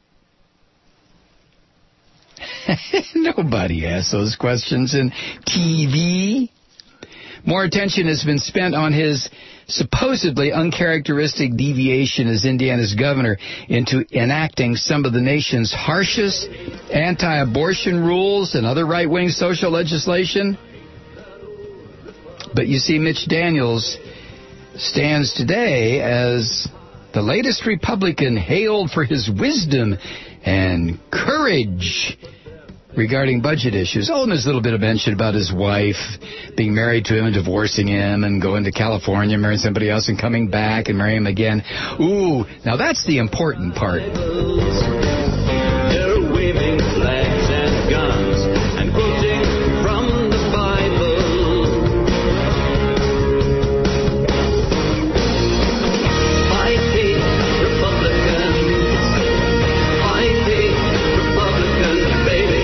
Nobody asks those questions in TV. More attention has been spent on his supposedly uncharacteristic deviation as Indiana's governor into enacting some of the nation's harshest anti-abortion rules and other right-wing social legislation. But you see, Mitch Daniels stands today as the latest Republican hailed for his wisdom and courage regarding budget issues. Oh, and there's a little bit of mention about his wife being married to him and divorcing him and going to California, marrying somebody else and coming back and marrying him again. Ooh, now that's the important part. They're waving flags and guns and quoting from the Bible. I hate Republicans. I hate Republicans, baby.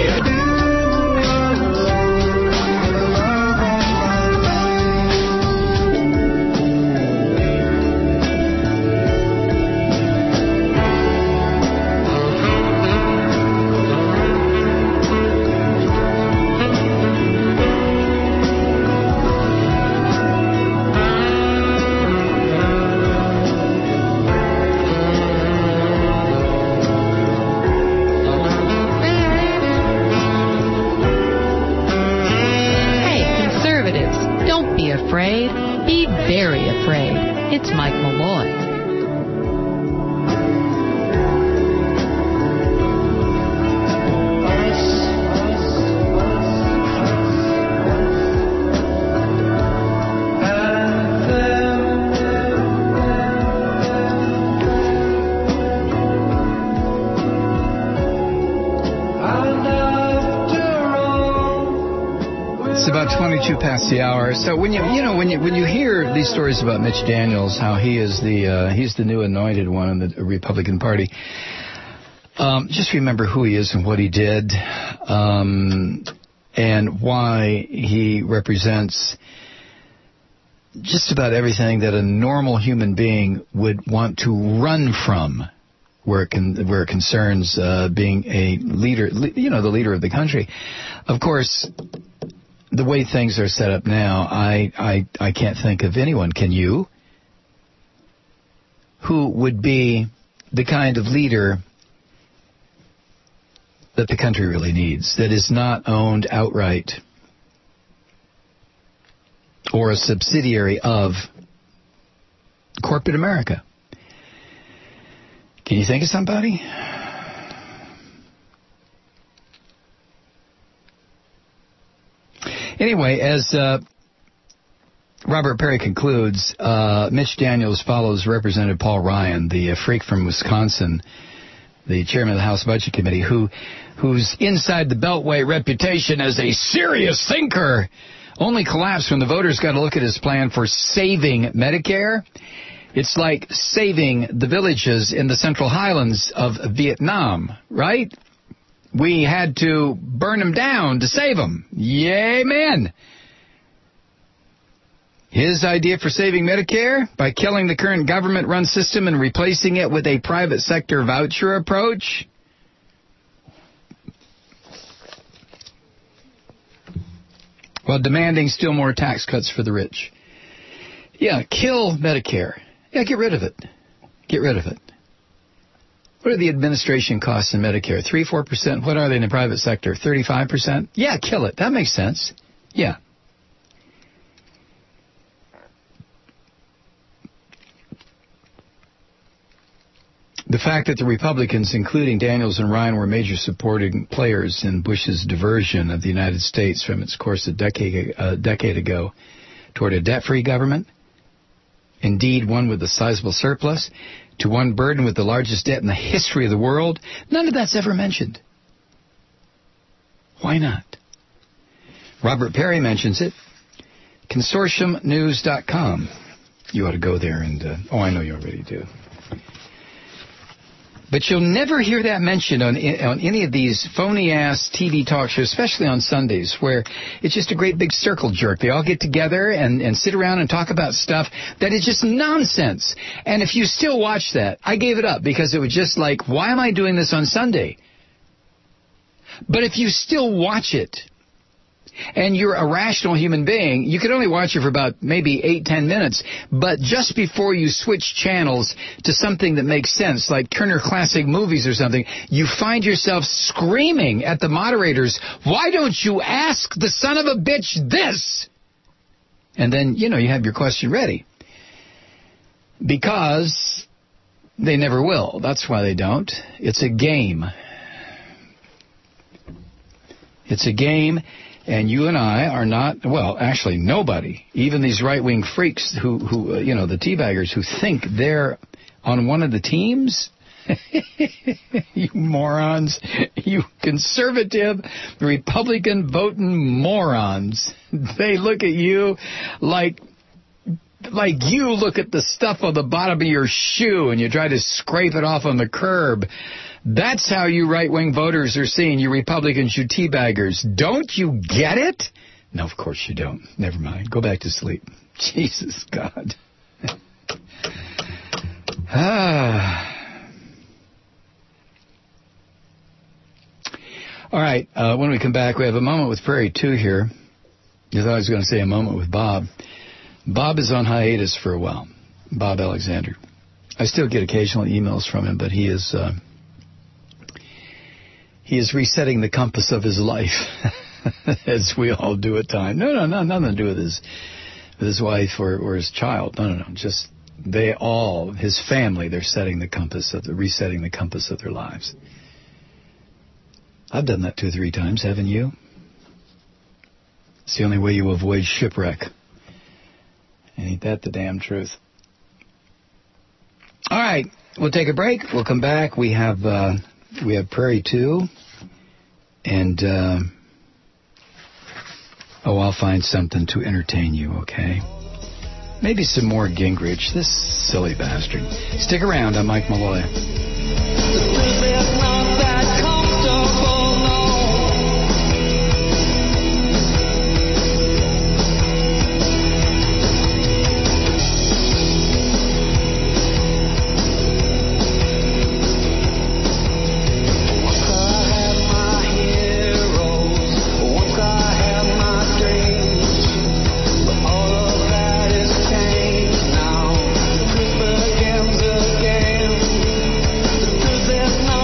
Afraid? Be very afraid. It's Mike Malloy. It's about 22 past the hour. So when you hear these stories about Mitch Daniels, how he is he's the new anointed one in the Republican Party, just remember who he is and what he did, and why he represents just about everything that a normal human being would want to run from, where it concerns being a leader, the leader of the country. Of course, the way things are set up now, I can't think of anyone, can you, who would be the kind of leader that the country really needs, that is not owned outright or a subsidiary of corporate America. Can you think of somebody? Anyway, as Robert Perry concludes, Mitch Daniels follows Representative Paul Ryan, the freak from Wisconsin, the chairman of the House Budget Committee, whose inside the Beltway reputation as a serious thinker only collapsed when the voters got to look at his plan for saving Medicare. It's like saving the villages in the Central Highlands of Vietnam, right? We had to burn them down to save them. Yay, man! His idea for saving Medicare? By killing the current government-run system and replacing it with a private sector voucher approach? While demanding still more tax cuts for the rich. Yeah, kill Medicare. Yeah, get rid of it. Get rid of it. What are the administration costs in Medicare? 3-4%? What are they in the private sector? 35%? Yeah, kill it. That makes sense. Yeah. The fact that the Republicans, including Daniels and Ryan, were major supporting players in Bush's diversion of the United States from its course a decade ago toward a debt-free government, indeed one with a sizable surplus, to one burdened with the largest debt in the history of the world, none of that's ever mentioned. Why not? Robert Perry mentions it. Consortiumnews.com. You ought to go there and... I know you already do. But you'll never hear that mentioned on any of these phony-ass TV talk shows, especially on Sundays, where it's just a great big circle jerk. They all get together and sit around and talk about stuff that is just nonsense. And if you still watch that, I gave it up because it was just like, why am I doing this on Sunday? But if you still watch it, and you're a rational human being, you could only watch it for about maybe 8-10 minutes. But just before you switch channels to something that makes sense, like Turner Classic Movies or something, you find yourself screaming at the moderators, why don't you ask the son of a bitch this? And then, you have your question ready. Because they never will. That's why they don't. It's a game. It's a game. And you and I are not, well, actually nobody, even these right-wing freaks who the teabaggers who think they're on one of the teams, you morons, you conservative, Republican voting morons. They look at you like you look at the stuff on the bottom of your shoe and you try to scrape it off on the curb. That's how you right-wing voters are seeing you Republicans, you teabaggers. Don't you get it? No, of course you don't. Never mind. Go back to sleep. Jesus, God. All right. When we come back, we have a moment with Prairie 2 here. I thought I was going to say a moment with Bob. Bob is on hiatus for a while. Bob Alexander. I still get occasional emails from him, but he is resetting the compass of his life, as we all do at times. No, nothing to do with his wife or his child. No. Just his family, they're resetting the compass of their lives. I've done that 2 or 3 times, haven't you? It's the only way you avoid shipwreck. And ain't that the damn truth? All right, we'll take a break. We'll come back. We have Prairie 2, and I'll find something to entertain you, okay? Maybe some more Gingrich, this silly bastard. Stick around, I'm Mike Malloy. There's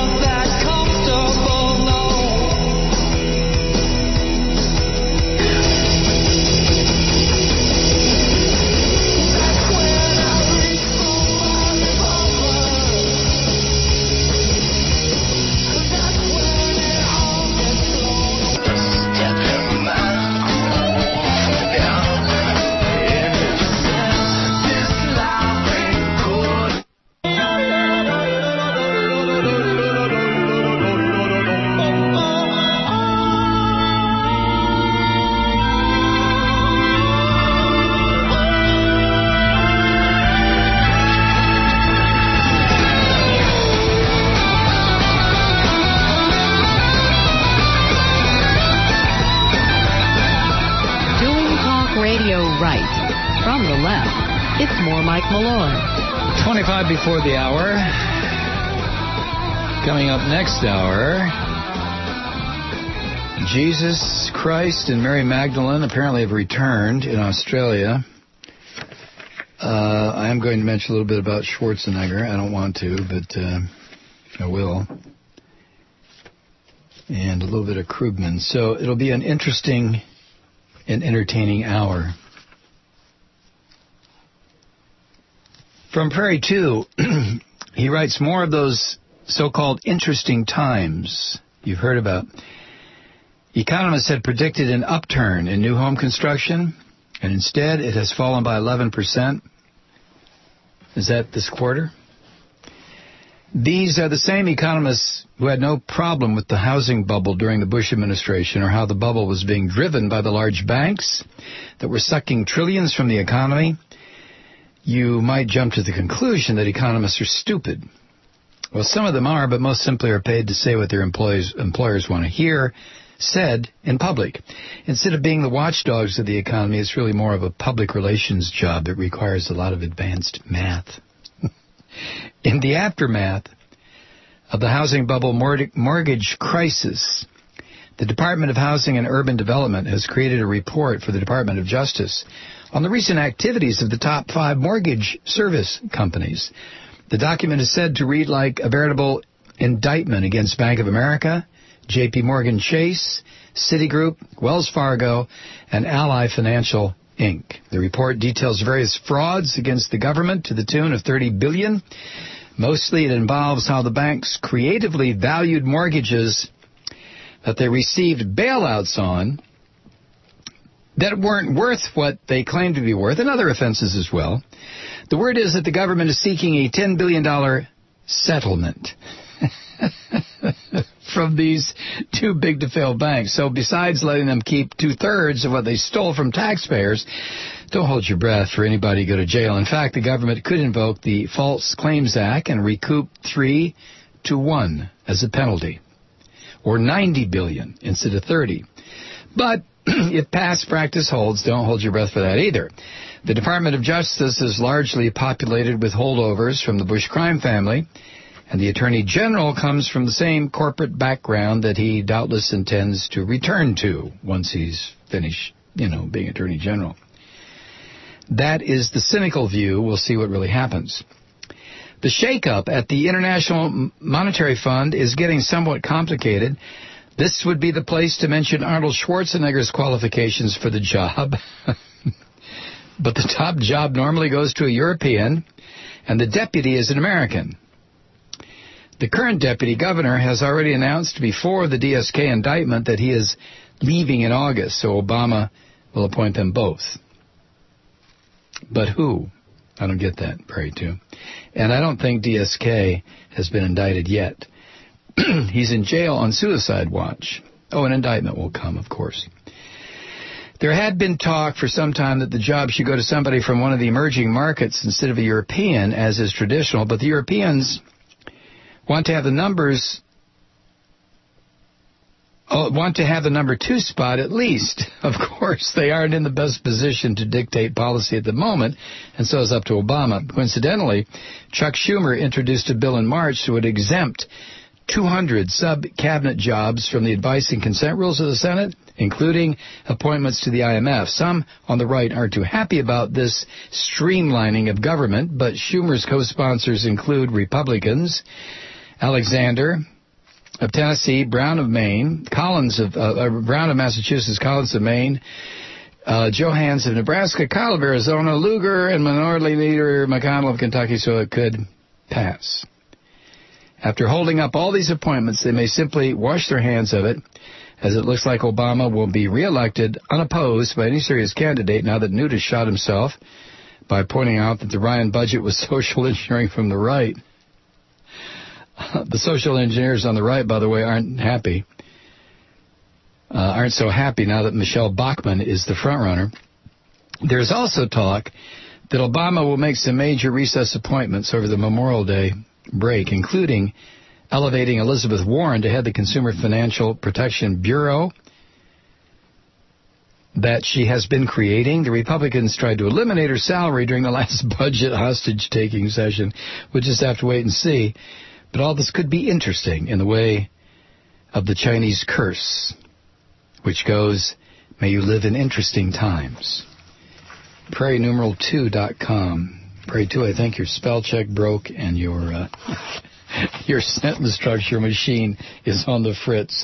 right. From the left, it's more Mike Malloy. 25 before the hour. Coming up next hour, Jesus Christ and Mary Magdalene apparently have returned in Australia. I am going to mention a little bit about Schwarzenegger. I don't want to, but I will. And a little bit of Krugman. So it'll be an interesting and entertaining hour. From Prairie 2, he writes more of those so-called interesting times you've heard about. Economists had predicted an upturn in new home construction, and instead it has fallen by 11%. Is that this quarter? These are the same economists who had no problem with the housing bubble during the Bush administration, or how the bubble was being driven by the large banks that were sucking trillions from the economy. You might jump to the conclusion that economists are stupid. Well, some of them are, but most simply are paid to say what their employers want to hear said in public. Instead of being the watchdogs of the economy, it's really more of a public relations job that requires a lot of advanced math. In the aftermath of the housing bubble mortgage crisis, the Department of Housing and Urban Development has created a report for the Department of Justice on the recent activities of the top 5 mortgage service companies. The document is said to read like a veritable indictment against Bank of America, J.P. Morgan Chase, Citigroup, Wells Fargo, and Ally Financial, Inc. The report details various frauds against the government to the tune of $30 billion. Mostly it involves how the banks creatively valued mortgages that they received bailouts on that weren't worth what they claimed to be worth, and other offenses as well. The word is that the government is seeking a $10 billion settlement from these too big to fail banks. So besides letting them keep 2/3 of what they stole from taxpayers, don't hold your breath for anybody to go to jail. In fact, the government could invoke the False Claims Act and recoup 3 to 1 as a penalty, or $90 billion instead of 30. But if past practice holds, don't hold your breath for that either. The Department of Justice is largely populated with holdovers from the Bush crime family, and the Attorney General comes from the same corporate background that he doubtless intends to return to once he's finished, being Attorney General. That is the cynical view. We'll see what really happens. The shakeup at the International Monetary Fund is getting somewhat complicated. This would be the place to mention Arnold Schwarzenegger's qualifications for the job. But the top job normally goes to a European, and the deputy is an American. The current deputy governor has already announced before the DSK indictment that he is leaving in August, so Obama will appoint them both. But who? I don't get that, Prairie 2. And I don't think DSK has been indicted yet. He's in jail on suicide watch. Oh, an indictment will come, of course. There had been talk for some time that the job should go to somebody from one of the emerging markets instead of a European, as is traditional, but the Europeans want to have the number 2 spot at least. Of course, they aren't in the best position to dictate policy at the moment, and so it's up to Obama. Coincidentally, Chuck Schumer introduced a bill in March that would exempt 200 sub-cabinet jobs from the advice and consent rules of the Senate, including appointments to the IMF. Some on the right aren't too happy about this streamlining of government, but Schumer's co-sponsors include Republicans, Alexander of Tennessee, Brown of Maine, Brown of Massachusetts, Collins of Maine, Johans of Nebraska, Kyle of Arizona, Lugar, and Minority Leader McConnell of Kentucky, so it could pass. After holding up all these appointments, they may simply wash their hands of it, as it looks like Obama will be reelected unopposed by any serious candidate now that Newt has shot himself by pointing out that the Ryan budget was social engineering from the right. The social engineers on the right, by the way, aren't so happy now that Michelle Bachmann is the front runner. There's also talk that Obama will make some major recess appointments over the Memorial Day break, including elevating Elizabeth Warren to head the Consumer Financial Protection Bureau. that she has been creating. The Republicans tried to eliminate her salary during the last budget hostage-taking session. We'll just have to wait and see. But all this could be interesting in the way of the Chinese curse, which goes, may you live in interesting times. PrairieNumeral2.com. Prairie 2, I think your spell check broke and your your sentence structure machine is on the fritz.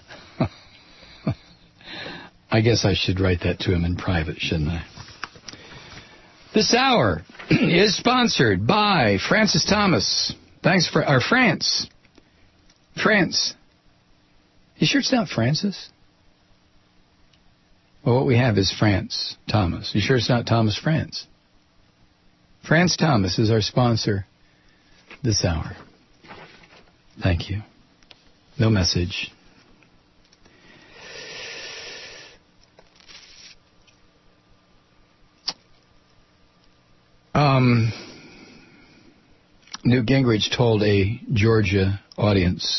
I guess I should write that to him in private, shouldn't I? This hour is sponsored by Francis Thomas. Thanks for our France. France. You sure it's not Francis? Well, what we have is France Thomas. You sure it's not Thomas France? France Thomas is our sponsor this hour. Thank you. No message. Newt Gingrich told a Georgia audience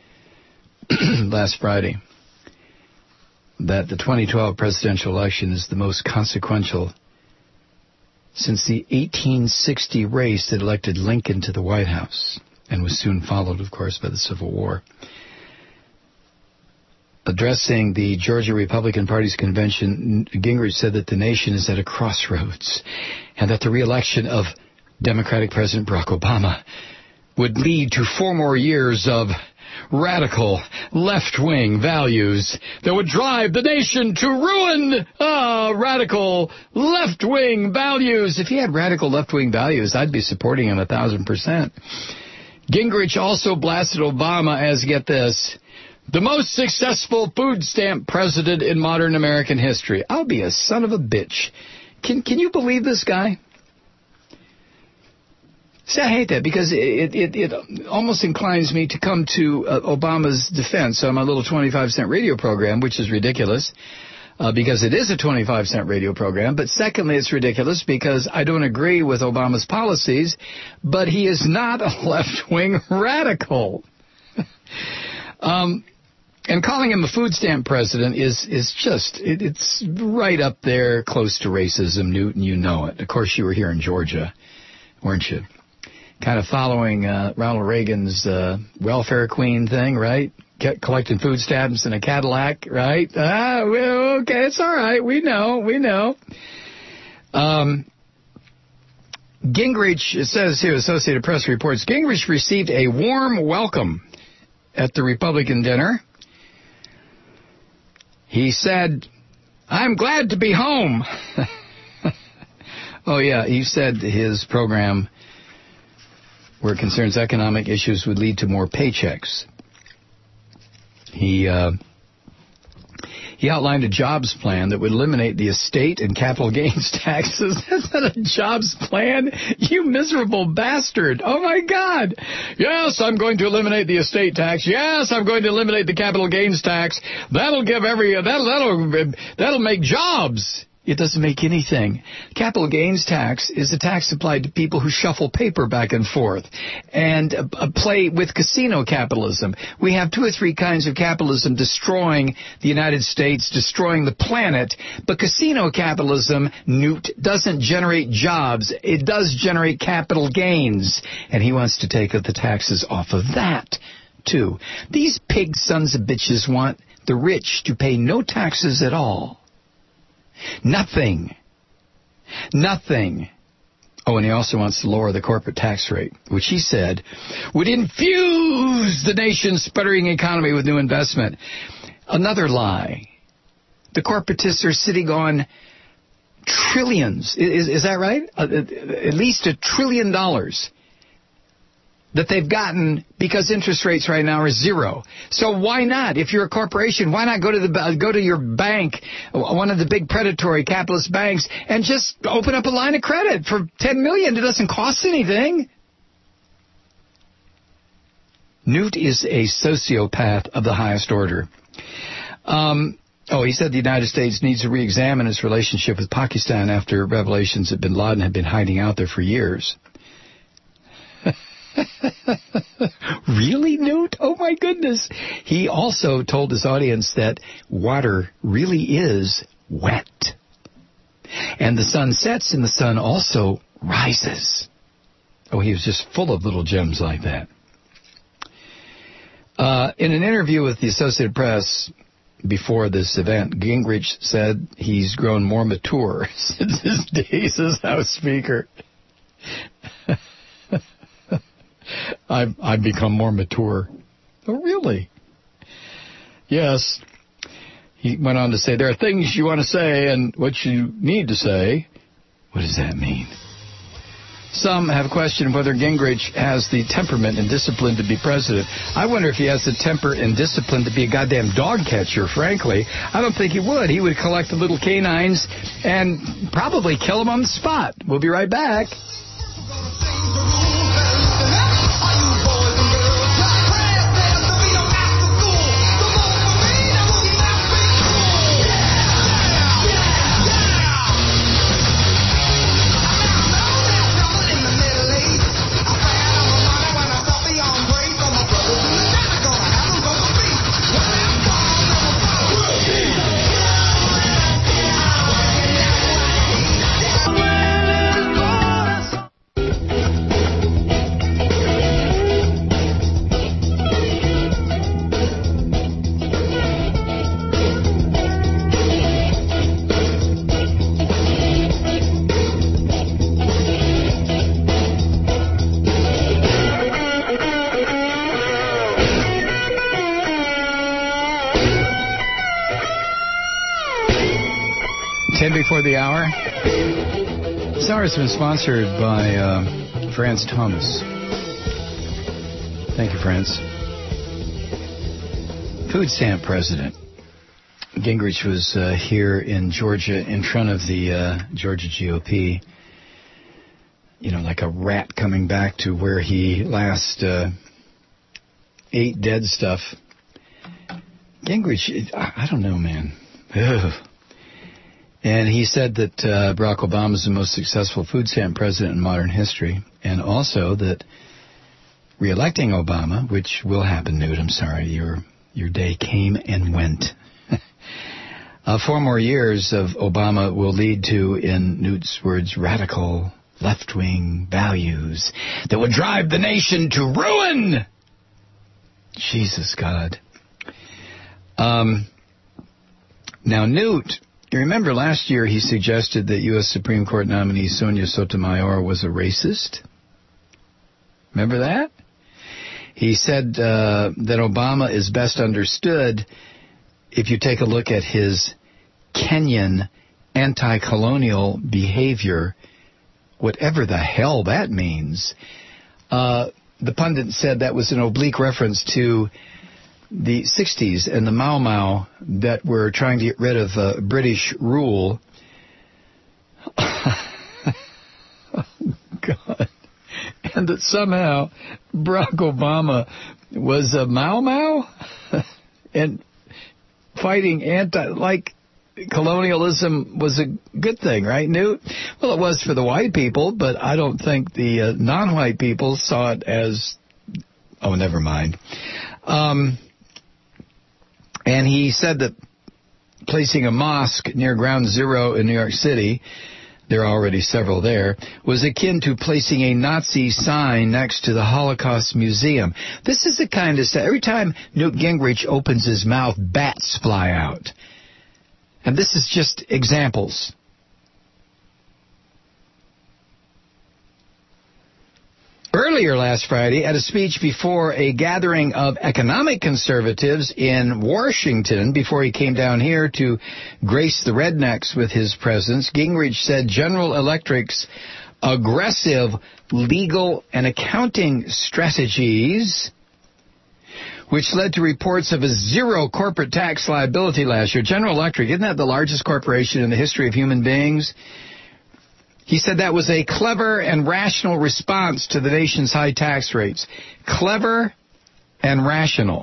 last Friday that the 2012 presidential election is the most consequential since the 1860 race that elected Lincoln to the White House and was soon followed, of course, by the Civil War. Addressing the Georgia Republican Party's convention, Gingrich said that the nation is at a crossroads and that the re-election of Democratic President Barack Obama would lead to 4 more years of radical left-wing values that would drive the nation to ruin. Radical left-wing values. If he had radical left-wing values, I'd be supporting him 1,000%. Gingrich also blasted Obama as, get this, the most successful food stamp president in modern American history. I'll be a son of a bitch. Can you believe this guy? See, I hate that because it almost inclines me to come to Obama's defense on my little 25-cent radio program, which is ridiculous because it is a 25-cent radio program. But secondly, it's ridiculous because I don't agree with Obama's policies, but he is not a left-wing radical. And calling him a food stamp president is just, it's right up there close to racism, Newton, you know it. Of course, you were here in Georgia, weren't you? Kind of following Ronald Reagan's welfare queen thing, right? Collecting food stamps in a Cadillac, right? Well, okay, it's all right. We know. Gingrich, it says here, Associated Press reports, Gingrich received a warm welcome at the Republican dinner. He said, I'm glad to be home. Oh, yeah, he said his program, where it concerns economic issues, would lead to more paychecks. He outlined a jobs plan that would eliminate the estate and capital gains taxes. That's not a jobs plan, you miserable bastard. Oh, my God. Yes, I'm going to eliminate the estate tax. Yes, I'm going to eliminate the capital gains tax. That'll give that'll make jobs. It doesn't make anything. Capital gains tax is a tax applied to people who shuffle paper back and forth and play with casino capitalism. We have 2 or 3 kinds of capitalism destroying the United States, destroying the planet. But casino capitalism, Newt, doesn't generate jobs. It does generate capital gains. And he wants to take the taxes off of that, too. These pig sons of bitches want the rich to pay no taxes at all. Nothing. Oh, and he also wants to lower the corporate tax rate, which he said would infuse the nation's sputtering economy with new investment. Another lie. The corporatists are sitting on trillions. Is that right? At least $1 trillion that they've gotten because interest rates right now are 0. So why not? If you're a corporation, why not go to your bank, one of the big predatory capitalist banks, and just open up a line of credit for $10 million? It doesn't cost anything. Newt is a sociopath of the highest order. He said the United States needs to re-examine its relationship with Pakistan after revelations that bin Laden had been hiding out there for years. Really, Newt? Oh, my goodness. He also told his audience that water really is wet. And the sun sets and the sun also rises. Oh, he was just full of little gems like that. In an interview with the Associated Press before this event, Gingrich said he's grown more mature since his days as House Speaker. I've become more mature. Oh, really? Yes. He went on to say, there are things you want to say and what you need to say. What does that mean? Some have questioned whether Gingrich has the temperament and discipline to be president. I wonder if he has the temper and discipline to be a goddamn dog catcher, frankly. I don't think he would. He would collect the little canines and probably kill them on the spot. We'll be right back. Before the hour. This hour has been sponsored by France Thomas. Thank you, France. Food stamp president. Gingrich was here in Georgia in front of the Georgia GOP. You know, like a rat coming back to where he last ate dead stuff. Gingrich, I don't know, man. Ugh. And he said that Barack Obama is the most successful food stamp president in modern history, and also that re-electing Obama, which will happen, Newt, I'm sorry, your day came and went. 4 more years of Obama will lead to, in Newt's words, radical left-wing values that would drive the nation to ruin. Jesus, God. Now, Newt, you remember last year he suggested that U.S. Supreme Court nominee Sonia Sotomayor was a racist? Remember that? He said that Obama is best understood if you take a look at his Kenyan anti-colonial behavior, whatever the hell that means. The pundit said that was an oblique reference to the 60s and the Mau Mau that were trying to get rid of British rule. Oh, God. And that somehow Barack Obama was a Mau Mau and fighting colonialism was a good thing, right, Newt? Well, it was for the white people, but I don't think the non-white people saw it as, oh, never mind. And he said that placing a mosque near Ground Zero in New York City, there are already several there, was akin to placing a Nazi sign next to the Holocaust Museum. This is the kind of stuff. Every time Newt Gingrich opens his mouth, bats fly out. And this is just examples. Earlier last Friday, at a speech before a gathering of economic conservatives in Washington, before he came down here to grace the rednecks with his presence, Gingrich said General Electric's aggressive legal and accounting strategies, which led to reports of a zero corporate tax liability last year. General Electric, isn't that the largest corporation in the history of human beings? He said that was a clever and rational response to the nation's high tax rates. Clever and rational.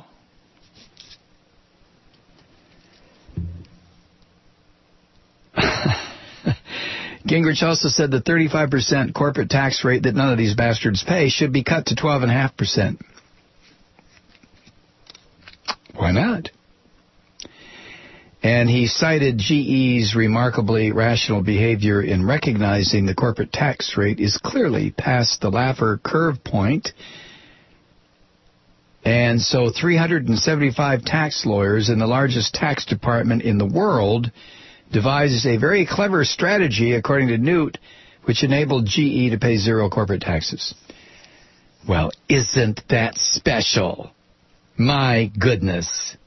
Gingrich also said the 35% corporate tax rate that none of these bastards pay should be cut to 12.5%. Why not? And he cited GE's remarkably rational behavior in recognizing the corporate tax rate is clearly past the Laffer curve point. And so 375 tax lawyers in the largest tax department in the world devised a very clever strategy, according to Newt, which enabled GE to pay zero corporate taxes. Well, isn't that special? My goodness.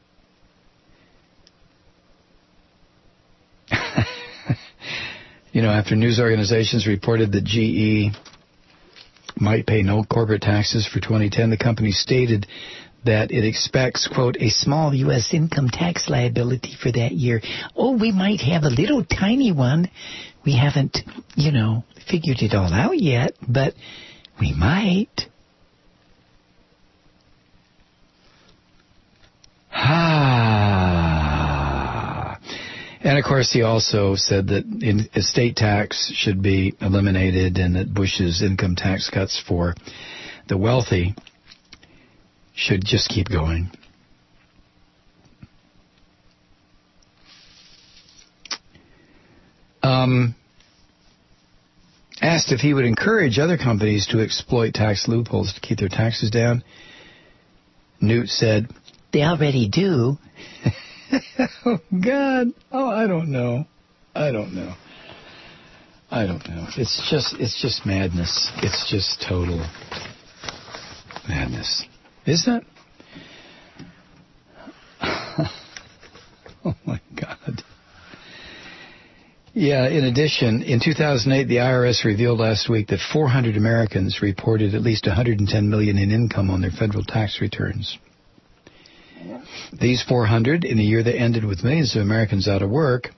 You know, after news organizations reported that GE might pay no corporate taxes for 2010, the company stated that it expects, quote, a small U.S. income tax liability for that year. Oh, we might have a little tiny one. We haven't, figured it all out yet, but we might. And, of course, he also said that estate tax should be eliminated and that Bush's income tax cuts for the wealthy should just keep going. Asked if he would encourage other companies to exploit tax loopholes to keep their taxes down, Newt said, they already do. Oh, God. Oh, I don't know. It's just madness. It's just total madness. Isn't it? Oh, my God. Yeah, in addition, in 2008, the IRS revealed last week that 400 Americans reported at least $110 million in income on their federal tax returns. These 400, in a year that ended with millions of Americans out of work,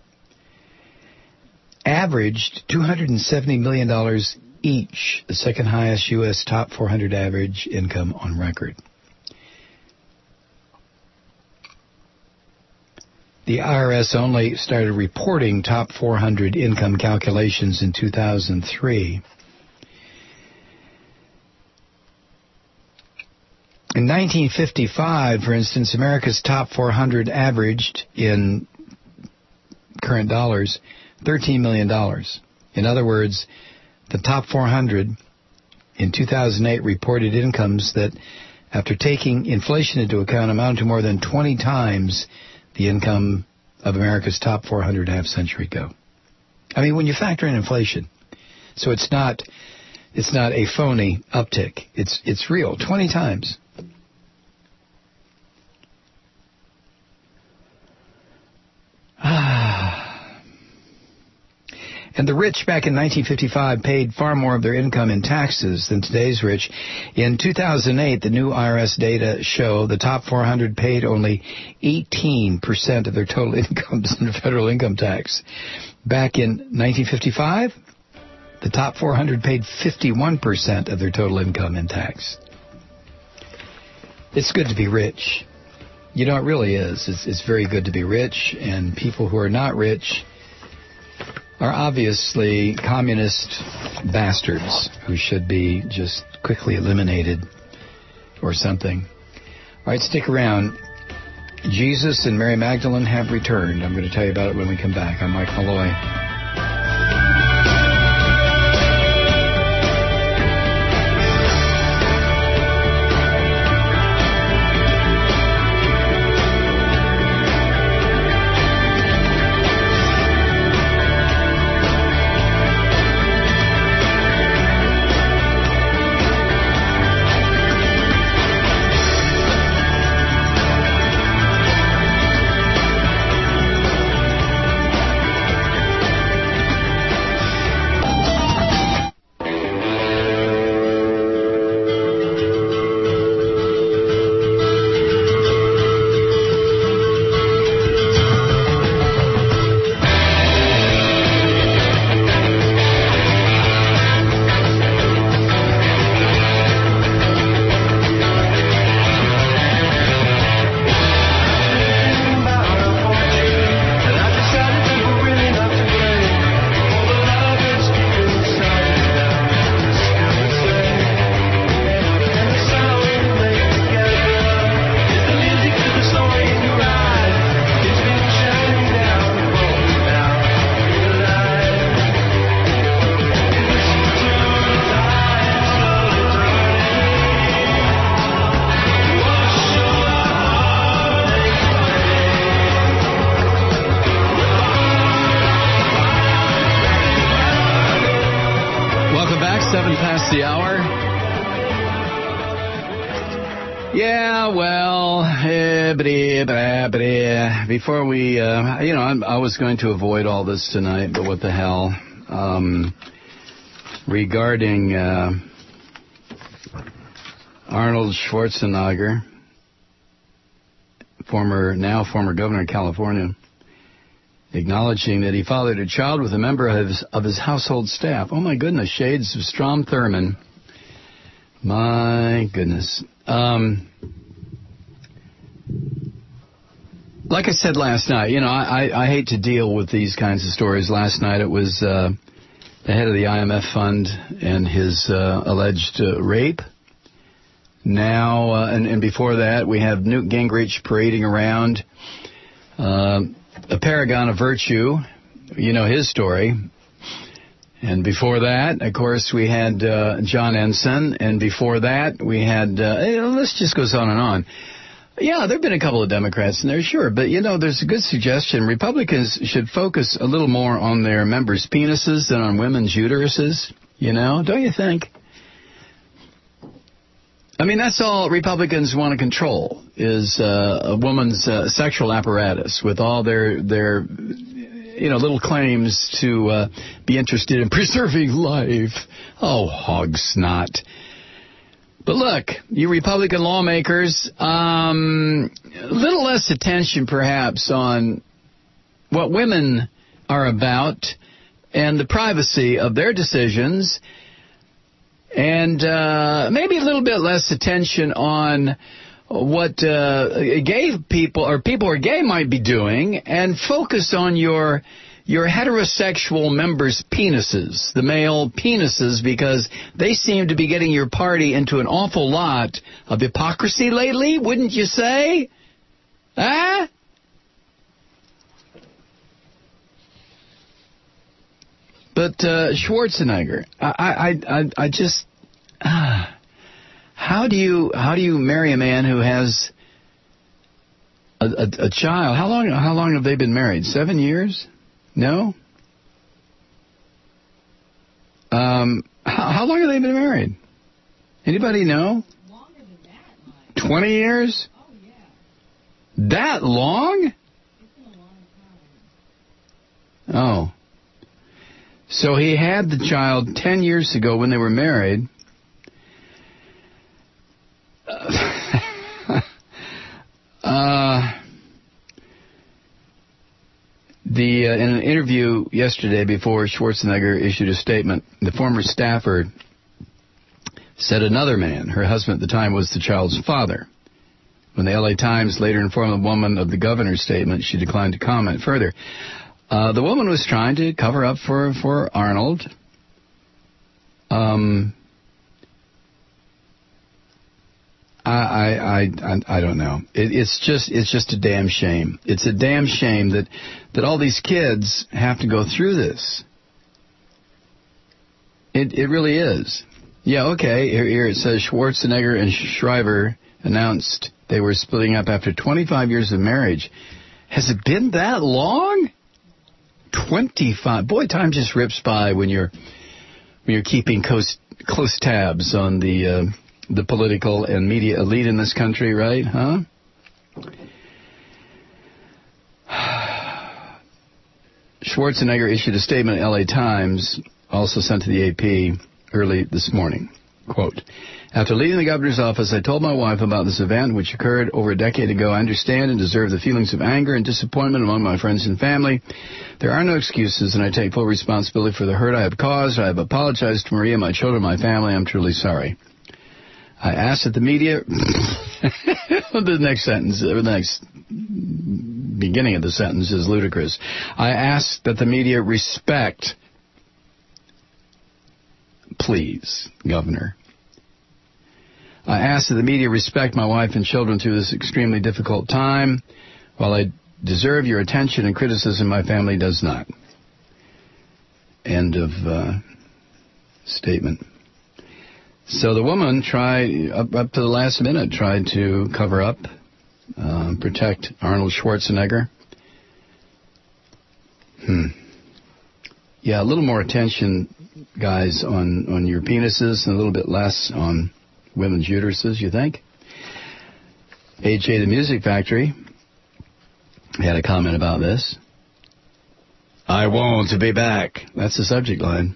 averaged $270 million each, the second highest U.S. top 400 average income on record. The IRS only started reporting top 400 income calculations in 2003. In 1955, for instance, America's top 400 averaged, in current dollars, $13 million. In other words, the top 400 in 2008 reported incomes that, after taking inflation into account, amount to more than 20 times the income of America's top 400 half century ago. I mean, when you factor in inflation, so it's not a phony uptick. It's real, 20 times. And the rich back in 1955 paid far more of their income in taxes than today's rich. In 2008, the new IRS data show the top 400 paid only 18% of their total incomes in federal income tax. Back in 1955, the top 400 paid 51% of their total income in tax. It's good to be rich. You know, it really is. It's very good to be rich, and people who are not rich are obviously communist bastards who should be just quickly eliminated or something. All right, stick around. Jesus and Mary Magdalene have returned. I'm going to tell you about it when we come back. I'm Mike Malloy. the hour. Yeah, well, before we, I was going to avoid all this tonight, but what the hell. Regarding Arnold Schwarzenegger, former governor of California, acknowledging that he fathered a child with a member of his household staff. Oh, my goodness, shades of Strom Thurmond. My goodness. Like I said last night, I hate to deal with these kinds of stories. Last night it was the head of the IMF fund and his alleged rape. Now, and before that, we have Newt Gingrich parading around, a paragon of virtue. You know his story. And before that, of course, we had John Ensign, and before that, we had, this just goes on and on. Yeah, there have been a couple of Democrats in there, sure, but, there's a good suggestion. Republicans should focus a little more on their members' penises than on women's uteruses, don't you think? I mean, that's all Republicans want to control, is a woman's sexual apparatus with all their little claims to be interested in preserving life. Oh, hog snot. But look, you Republican lawmakers, a little less attention perhaps on what women are about and the privacy of their decisions, and maybe a little bit less attention on what gay people or people who are gay might be doing, and focus on your heterosexual members' penises, the male penises, because they seem to be getting your party into an awful lot of hypocrisy lately, wouldn't you say? Huh? But Schwarzenegger, I just, how do you marry a man who has a child? How long have they been married? 7 years? No? How long have they been married? Anybody know? Longer than that, Mike. 20 years? Oh, yeah. That long? It's been a long time. Oh. So he had the child 10 years ago when they were married. In an interview yesterday before Schwarzenegger issued a statement, the former staffer said another man, her husband at the time, was the child's father. When the LA Times later informed the woman of the governor's statement, she declined to comment further. The woman was trying to cover up for Arnold. I don't know. It's just a damn shame. It's a damn shame that all these kids have to go through this. It really is. Yeah, okay. Here it says Schwarzenegger and Shriver announced they were splitting up after 25 years of marriage. Has it been that long? 25. Boy, time just rips by when you're keeping close tabs on the political and media elite in this country, right? Huh? Schwarzenegger issued a statement in LA Times, also sent to the AP early this morning. Quote, after leaving the governor's office, I told my wife about this event, which occurred over a decade ago. I understand and deserve the feelings of anger and disappointment among my friends and family. There are no excuses, and I take full responsibility for the hurt I have caused. I have apologized to Maria, my children, my family. I'm truly sorry. I asked that the media, the next sentence, or the next beginning of the sentence is ludicrous. I asked that the media respect, please, Governor. I ask that the media respect my wife and children through this extremely difficult time. While I deserve your attention and criticism, my family does not. End of statement. So the woman tried, up to the last minute, tried to cover up, protect Arnold Schwarzenegger. Yeah, a little more attention, guys, on your penises and a little bit less on women's uteruses, you think? AJ the Music Factory had a comment about this. I won't be back. That's the subject line.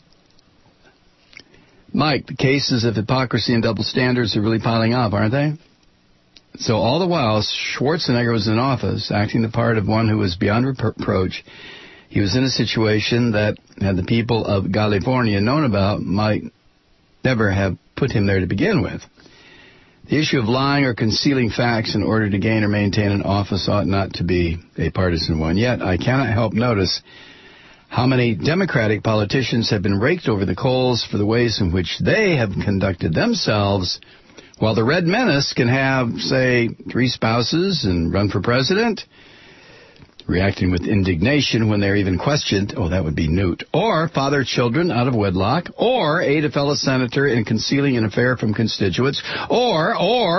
Mike, the cases of hypocrisy and double standards are really piling up, aren't they? So all the while, Schwarzenegger was in office, acting the part of one who was beyond reproach. He was in a situation that, had the people of California known about, might never have put him there to begin with. The issue of lying or concealing facts in order to gain or maintain an office ought not to be a partisan one. Yet, I cannot help notice how many Democratic politicians have been raked over the coals for the ways in which they have conducted themselves, while the Red Menace can have, say, 3 spouses and run for president, reacting with indignation when they're even questioned, oh, that would be Newt, or father children out of wedlock, or aid a fellow senator in concealing an affair from constituents, or.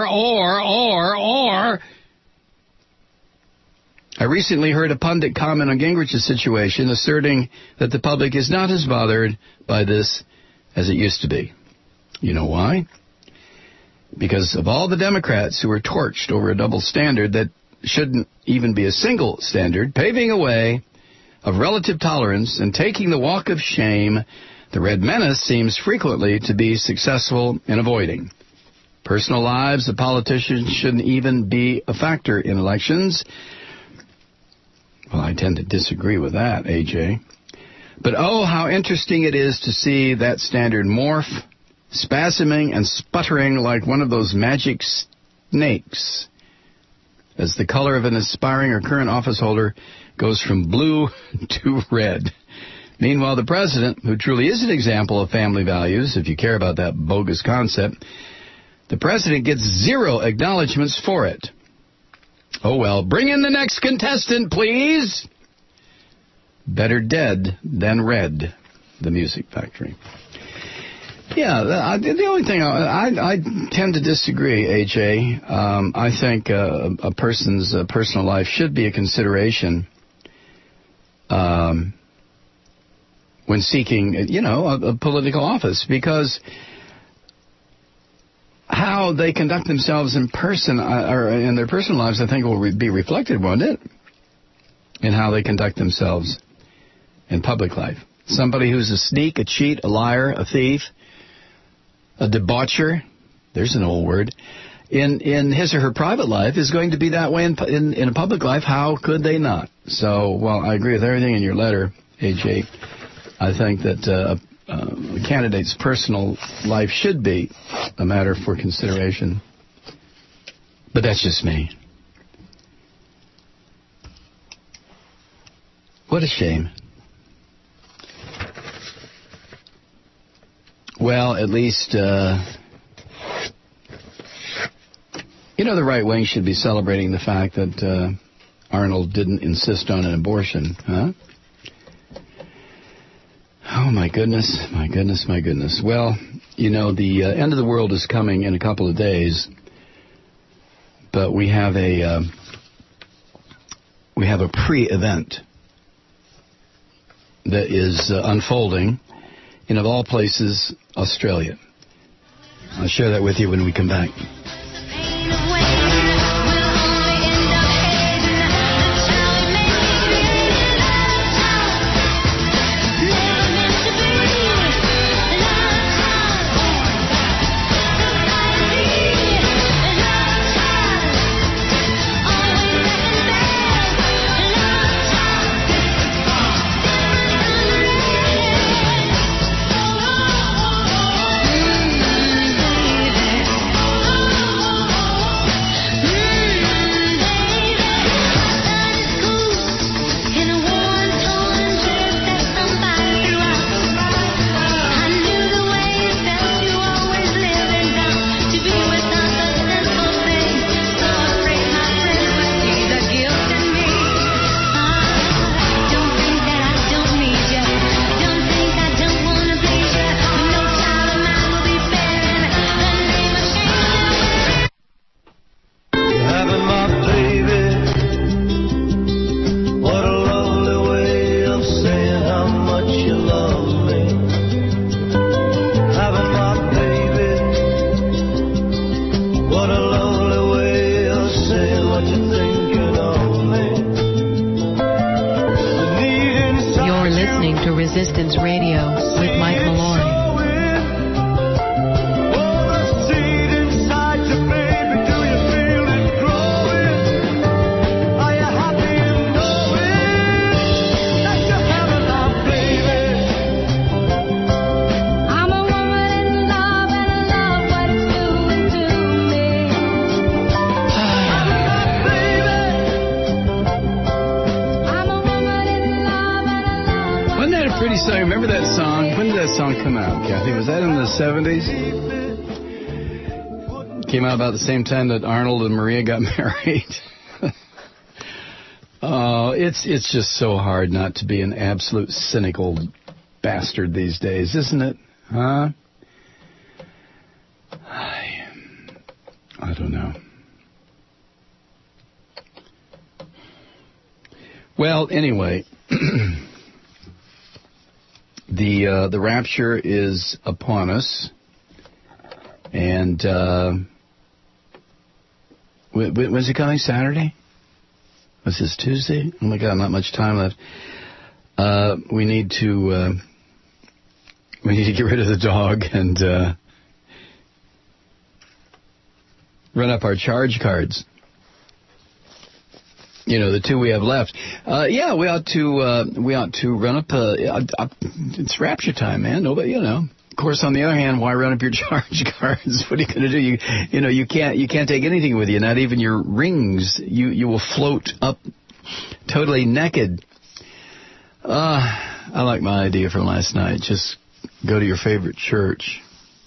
I recently heard a pundit comment on Gingrich's situation, asserting that the public is not as bothered by this as it used to be. You know why? Because of all the Democrats who were torched over a double standard that shouldn't even be a single standard, paving a way of relative tolerance and taking the walk of shame, the Red Menace seems frequently to be successful in avoiding. Personal lives of politicians shouldn't even be a factor in elections. Well, I tend to disagree with that, AJ. But oh, how interesting it is to see that standard morph, spasming and sputtering like one of those magic snakes, as the color of an aspiring or current office holder goes from blue to red. Meanwhile, the president, who truly is an example of family values, if you care about that bogus concept, the president gets 0 acknowledgments for it. Oh, well, bring in the next contestant, please. Better dead than red, the Music Factory. Yeah, the only thing, I tend to disagree, AJ. I think a person's personal life should be a consideration when seeking, a political office, because how they conduct themselves in person or in their personal lives, I think, will be reflected, won't it, in how they conduct themselves in public life. Somebody who's a sneak, a cheat, a liar, a thief, a debaucher, there's an old word, in his or her private life is going to be that way in a public life. How could they not? So, while I agree with everything in your letter, AJ, I think that a candidate's personal life should be a matter for consideration. But that's just me. What a shame. Well, at least, the right wing should be celebrating the fact that Arnold didn't insist on an abortion, huh? Oh, my goodness. Well, the end of the world is coming in a couple of days, but we have a pre-event that is unfolding in, of all places, Australia. I'll share that with you when we come back. listening to Resistance Radio with Mike Malloy. So remember that song? When did that song come out, Kathy? Was that in the 70s? Came out about the same time that Arnold and Maria got married. Oh, it's just so hard not to be an absolute cynical bastard these days, isn't it? Huh? I don't know. Well, anyway. The rapture is upon us, and when's it coming? Saturday? What's this, Tuesday? Oh my God, not much time left. We need to get rid of the dog and run up our charge cards. You know, the two we have left. Yeah, we ought to run up. It's rapture time, man. Nobody, you know. Of course, on the other hand, why run up your charge cards? What are you going to do? You can't take anything with you, not even your rings. You will float up totally naked. I like my idea from last night. Just go to your favorite church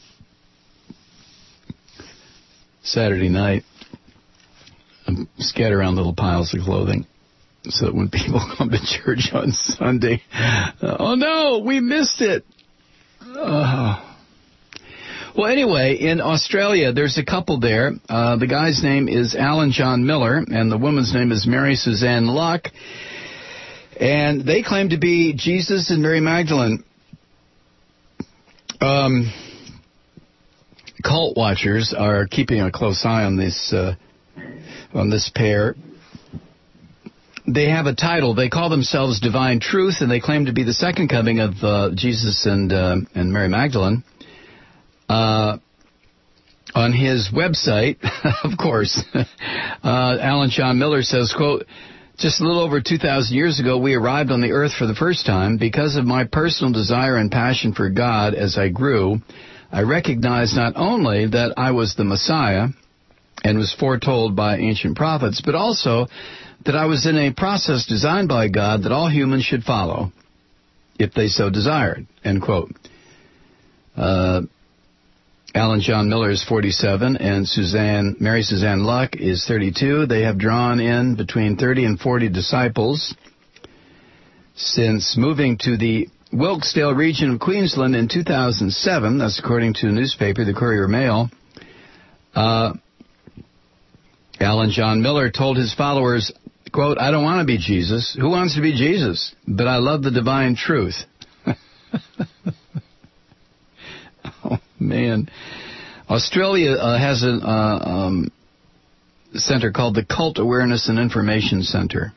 Saturday night. Scatter around little piles of clothing so that when people come to church on Sunday, oh no, we missed it. Well, anyway, in Australia, there's a couple there. The guy's name is Alan John Miller, and the woman's name is Mary Suzanne Luck. And they claim to be Jesus and Mary Magdalene. Cult watchers are keeping a close eye on this pair. They have a title. They call themselves Divine Truth, and they claim to be the second coming of Jesus and Mary Magdalene. On his website, of course, Alan John Miller says, quote, just a little over 2,000 years ago, we arrived on the earth for the first time. Because of my personal desire and passion for God as I grew, I recognized not only that I was the Messiah and was foretold by ancient prophets, but also that I was in a process designed by God that all humans should follow, if they so desired, end quote. Alan John Miller is 47, and Mary Suzanne Luck is 32. They have drawn in between 30 and 40 disciples since moving to the Wilkesdale region of Queensland in 2007. That's according to a newspaper, the Courier Mail. Alan John Miller told his followers, quote, I don't want to be Jesus. Who wants to be Jesus? But I love the divine truth. Oh, man. Australia has a center called the Cult Awareness and Information Center.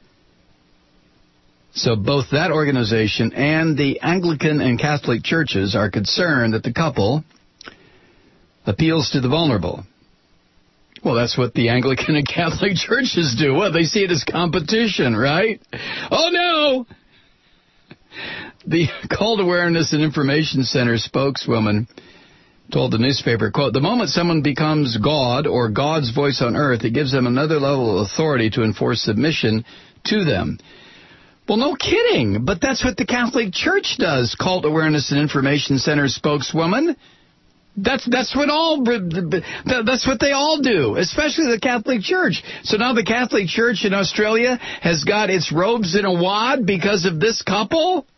So both that organization and the Anglican and Catholic churches are concerned that the couple appeals to the vulnerable. Well, that's what the Anglican and Catholic churches do. Well, they see it as competition, right? Oh, no! The Cult Awareness and Information Center spokeswoman told the newspaper, quote, the moment someone becomes God or God's voice on earth, it gives them another level of authority to enforce submission to them. Well, no kidding, but that's what the Catholic Church does, Cult Awareness and Information Center spokeswoman. That's what they all do, especially the Catholic Church. So now the Catholic Church in Australia has got its robes in a wad because of this couple?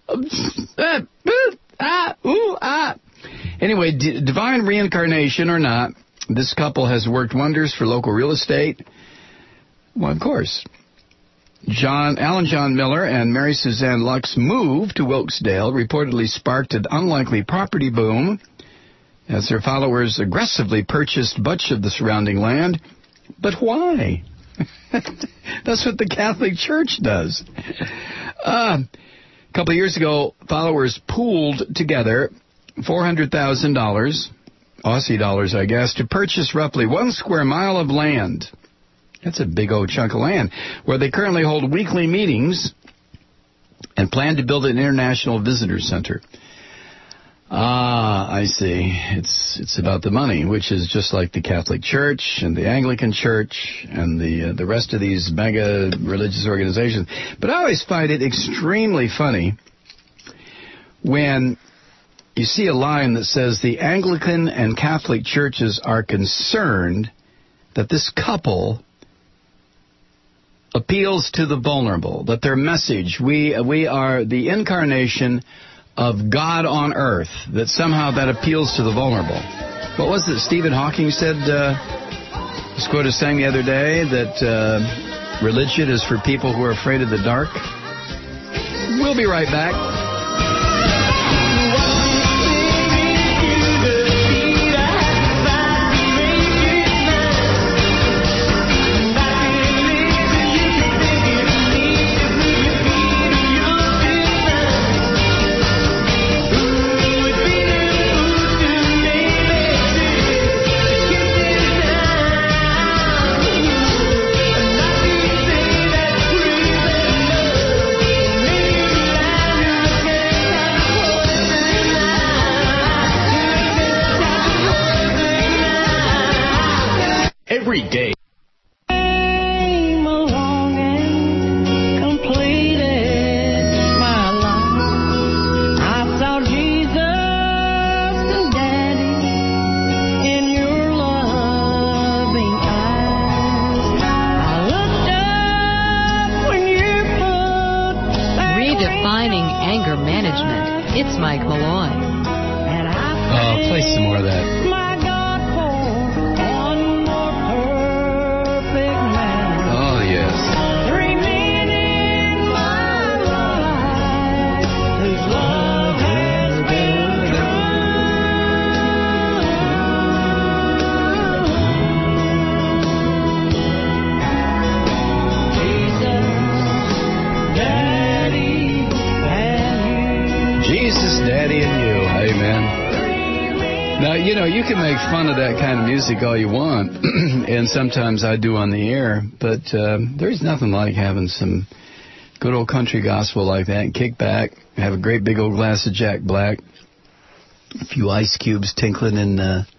Anyway, divine reincarnation or not, this couple has worked wonders for local real estate. Well, of course. Alan John Miller and Mary Suzanne Luck's move to Wilkesdale reportedly sparked an unlikely property boom as their followers aggressively purchased much of the surrounding land. But why? That's what the Catholic Church does. A couple of years ago, followers pooled together $400,000, Aussie dollars, I guess, to purchase roughly 1 square mile of land. That's a big old chunk of land, where they currently hold weekly meetings and plan to build an international visitor center. I see. It's about the money, which is just like the Catholic Church and the Anglican Church and the rest of these mega religious organizations. But I always find it extremely funny when you see a line that says the Anglican and Catholic churches are concerned that this couple appeals to the vulnerable, that their message, we are the incarnation of God on earth, that somehow that appeals to the vulnerable. What was it Stephen Hawking said, this quote is saying the other day, that religion is for people who are afraid of the dark? We'll be right back. Every day. Came along and completed my life. I saw Jesus and Daddy in your loving eyes. I looked up when you put that Redefining anger management. It's Mike Malloy. and I Oh, play some more of that. my God for one more perfect man. Oh, yes. 3 men in my life whose love has been true. Jesus, Daddy, and you. Jesus, Daddy, and you. Amen. Now, you know, you can make fun of that kind of music all you want, and sometimes I do on the air, but there's nothing like having some good old country gospel like that and kick back, have a great big old glass of Jack Black, a few ice cubes tinkling in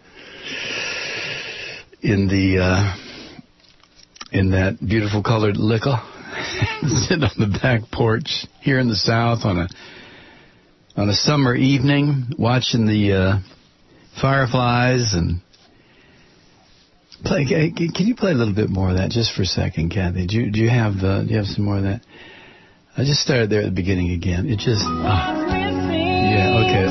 that beautiful colored liquor, sit on the back porch here in the South on a summer evening, watching the fireflies and play. Can you play a little bit more of that just for a second, Kathy? Do you have some more of that? I just started there at the beginning again. It just yeah, okay.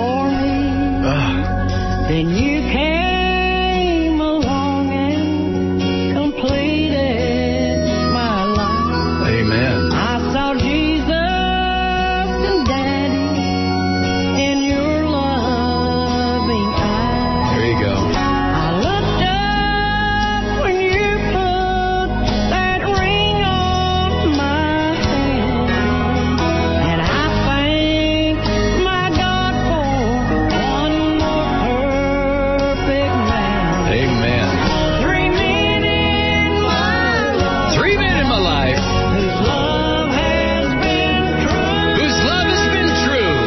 Then you came along and completed my life. Amen. I saw Jesus and Daddy in your loving eyes. There you go. I looked up when you put that ring on my hand, and I thank my God for one more perfect man. Amen. 3 men in my life 3 men in my life whose love has been true. whose love has been true.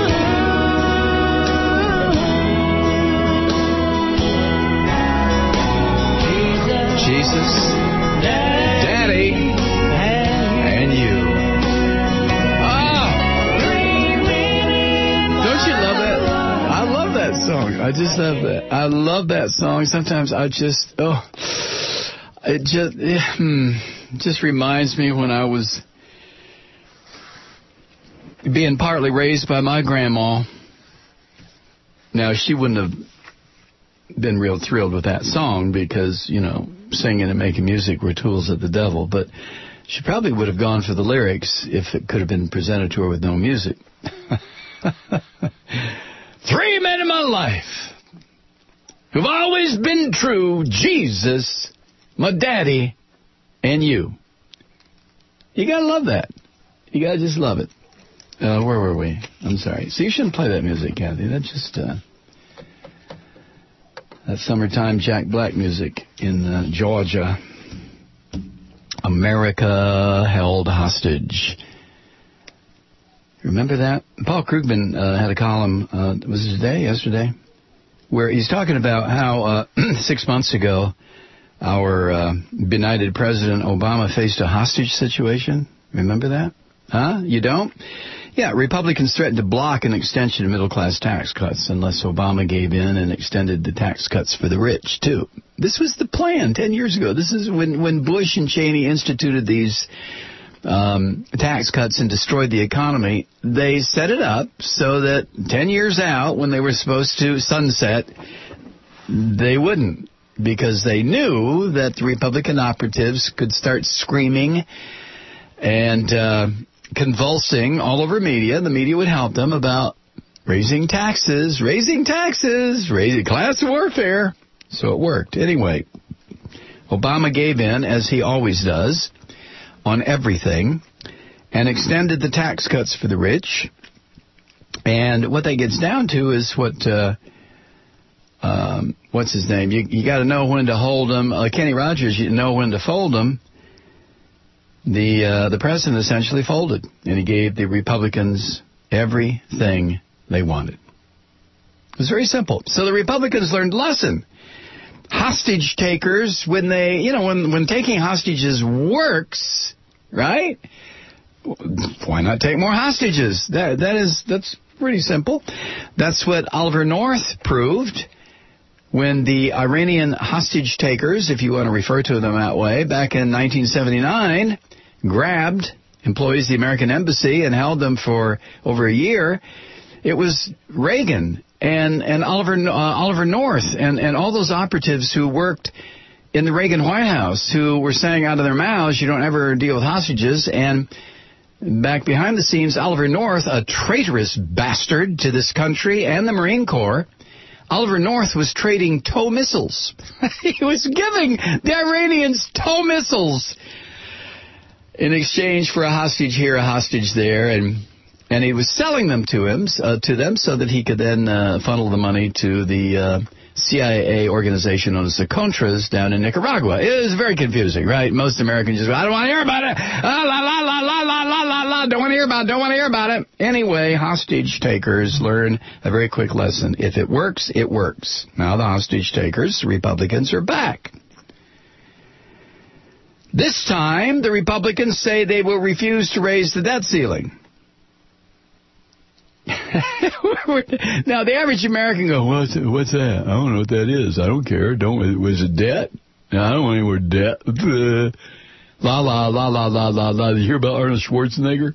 Jesus, Daddy, and you. Don't you love that? I love that song. I just love that. I love that song. Sometimes it just reminds me when I was being partly raised by my grandma. Now, she wouldn't have been real thrilled with that song because, you know, singing and making music were tools of the devil, but she probably would have gone for the lyrics if it could have been presented to her with no music. 3 men in my life who've always been true: Jesus, my daddy, and you. You gotta love that. You gotta just love it. Where were we? I'm sorry. So you shouldn't play that music, Kathy. That's just that summertime Jack Black music in Georgia. America held hostage. Remember that? Paul Krugman had a column, was it today, yesterday? Where he's talking about how 6 months ago our benighted President Obama faced a hostage situation. Remember that? Huh? You don't? Yeah, Republicans threatened to block an extension of middle-class tax cuts unless Obama gave in and extended the tax cuts for the rich, too. This was the plan 10 years ago. This is when Bush and Cheney instituted these tax cuts and destroyed the economy. They set it up so that 10 years out, when they were supposed to sunset, they wouldn't, because they knew that the Republican operatives could start screaming and convulsing all over media. The media would help them about raising taxes, raising class warfare. So it worked. Anyway, Obama gave in, as he always does, on everything, and extended the tax cuts for the rich. And what that gets down to is what's his name? You got to know when to hold them. Kenny Rogers, you know when to fold them. The president essentially folded, and he gave the Republicans everything they wanted. It was very simple. So the Republicans learned a lesson. Hostage takers, when taking hostages works, right? Why not take more hostages? That's pretty simple. That's what Oliver North proved when the Iranian hostage takers, if you want to refer to them that way, back in 1979, grabbed employees of the American embassy and held them for over a year. It was Reagan and Oliver North and all those operatives who worked in the Reagan White House who were saying out of their mouths, you don't ever deal with hostages. And back behind the scenes, Oliver North, a traitorous bastard to this country and the Marine Corps, Oliver North was trading TOW missiles. He was giving the Iranians TOW missiles in exchange for a hostage here, a hostage there, and he was selling them to them so that he could then funnel the money to the CIA organization known as the Contras down in Nicaragua. It was very confusing, right? Most Americans just go, I don't want to hear about it. La, la, la, la, la, la, la, la, la. Don't want to hear about it. Anyway, hostage takers learn a very quick lesson. If it works, it works. Now the hostage takers, Republicans, are back. This time, the Republicans say they will refuse to raise the debt ceiling. Now, the average American goes, what's that? I don't know what that is. I don't care. Was it debt? No, I don't want any more debt. La, la, la, la, la, la, la. Did you hear about Arnold Schwarzenegger?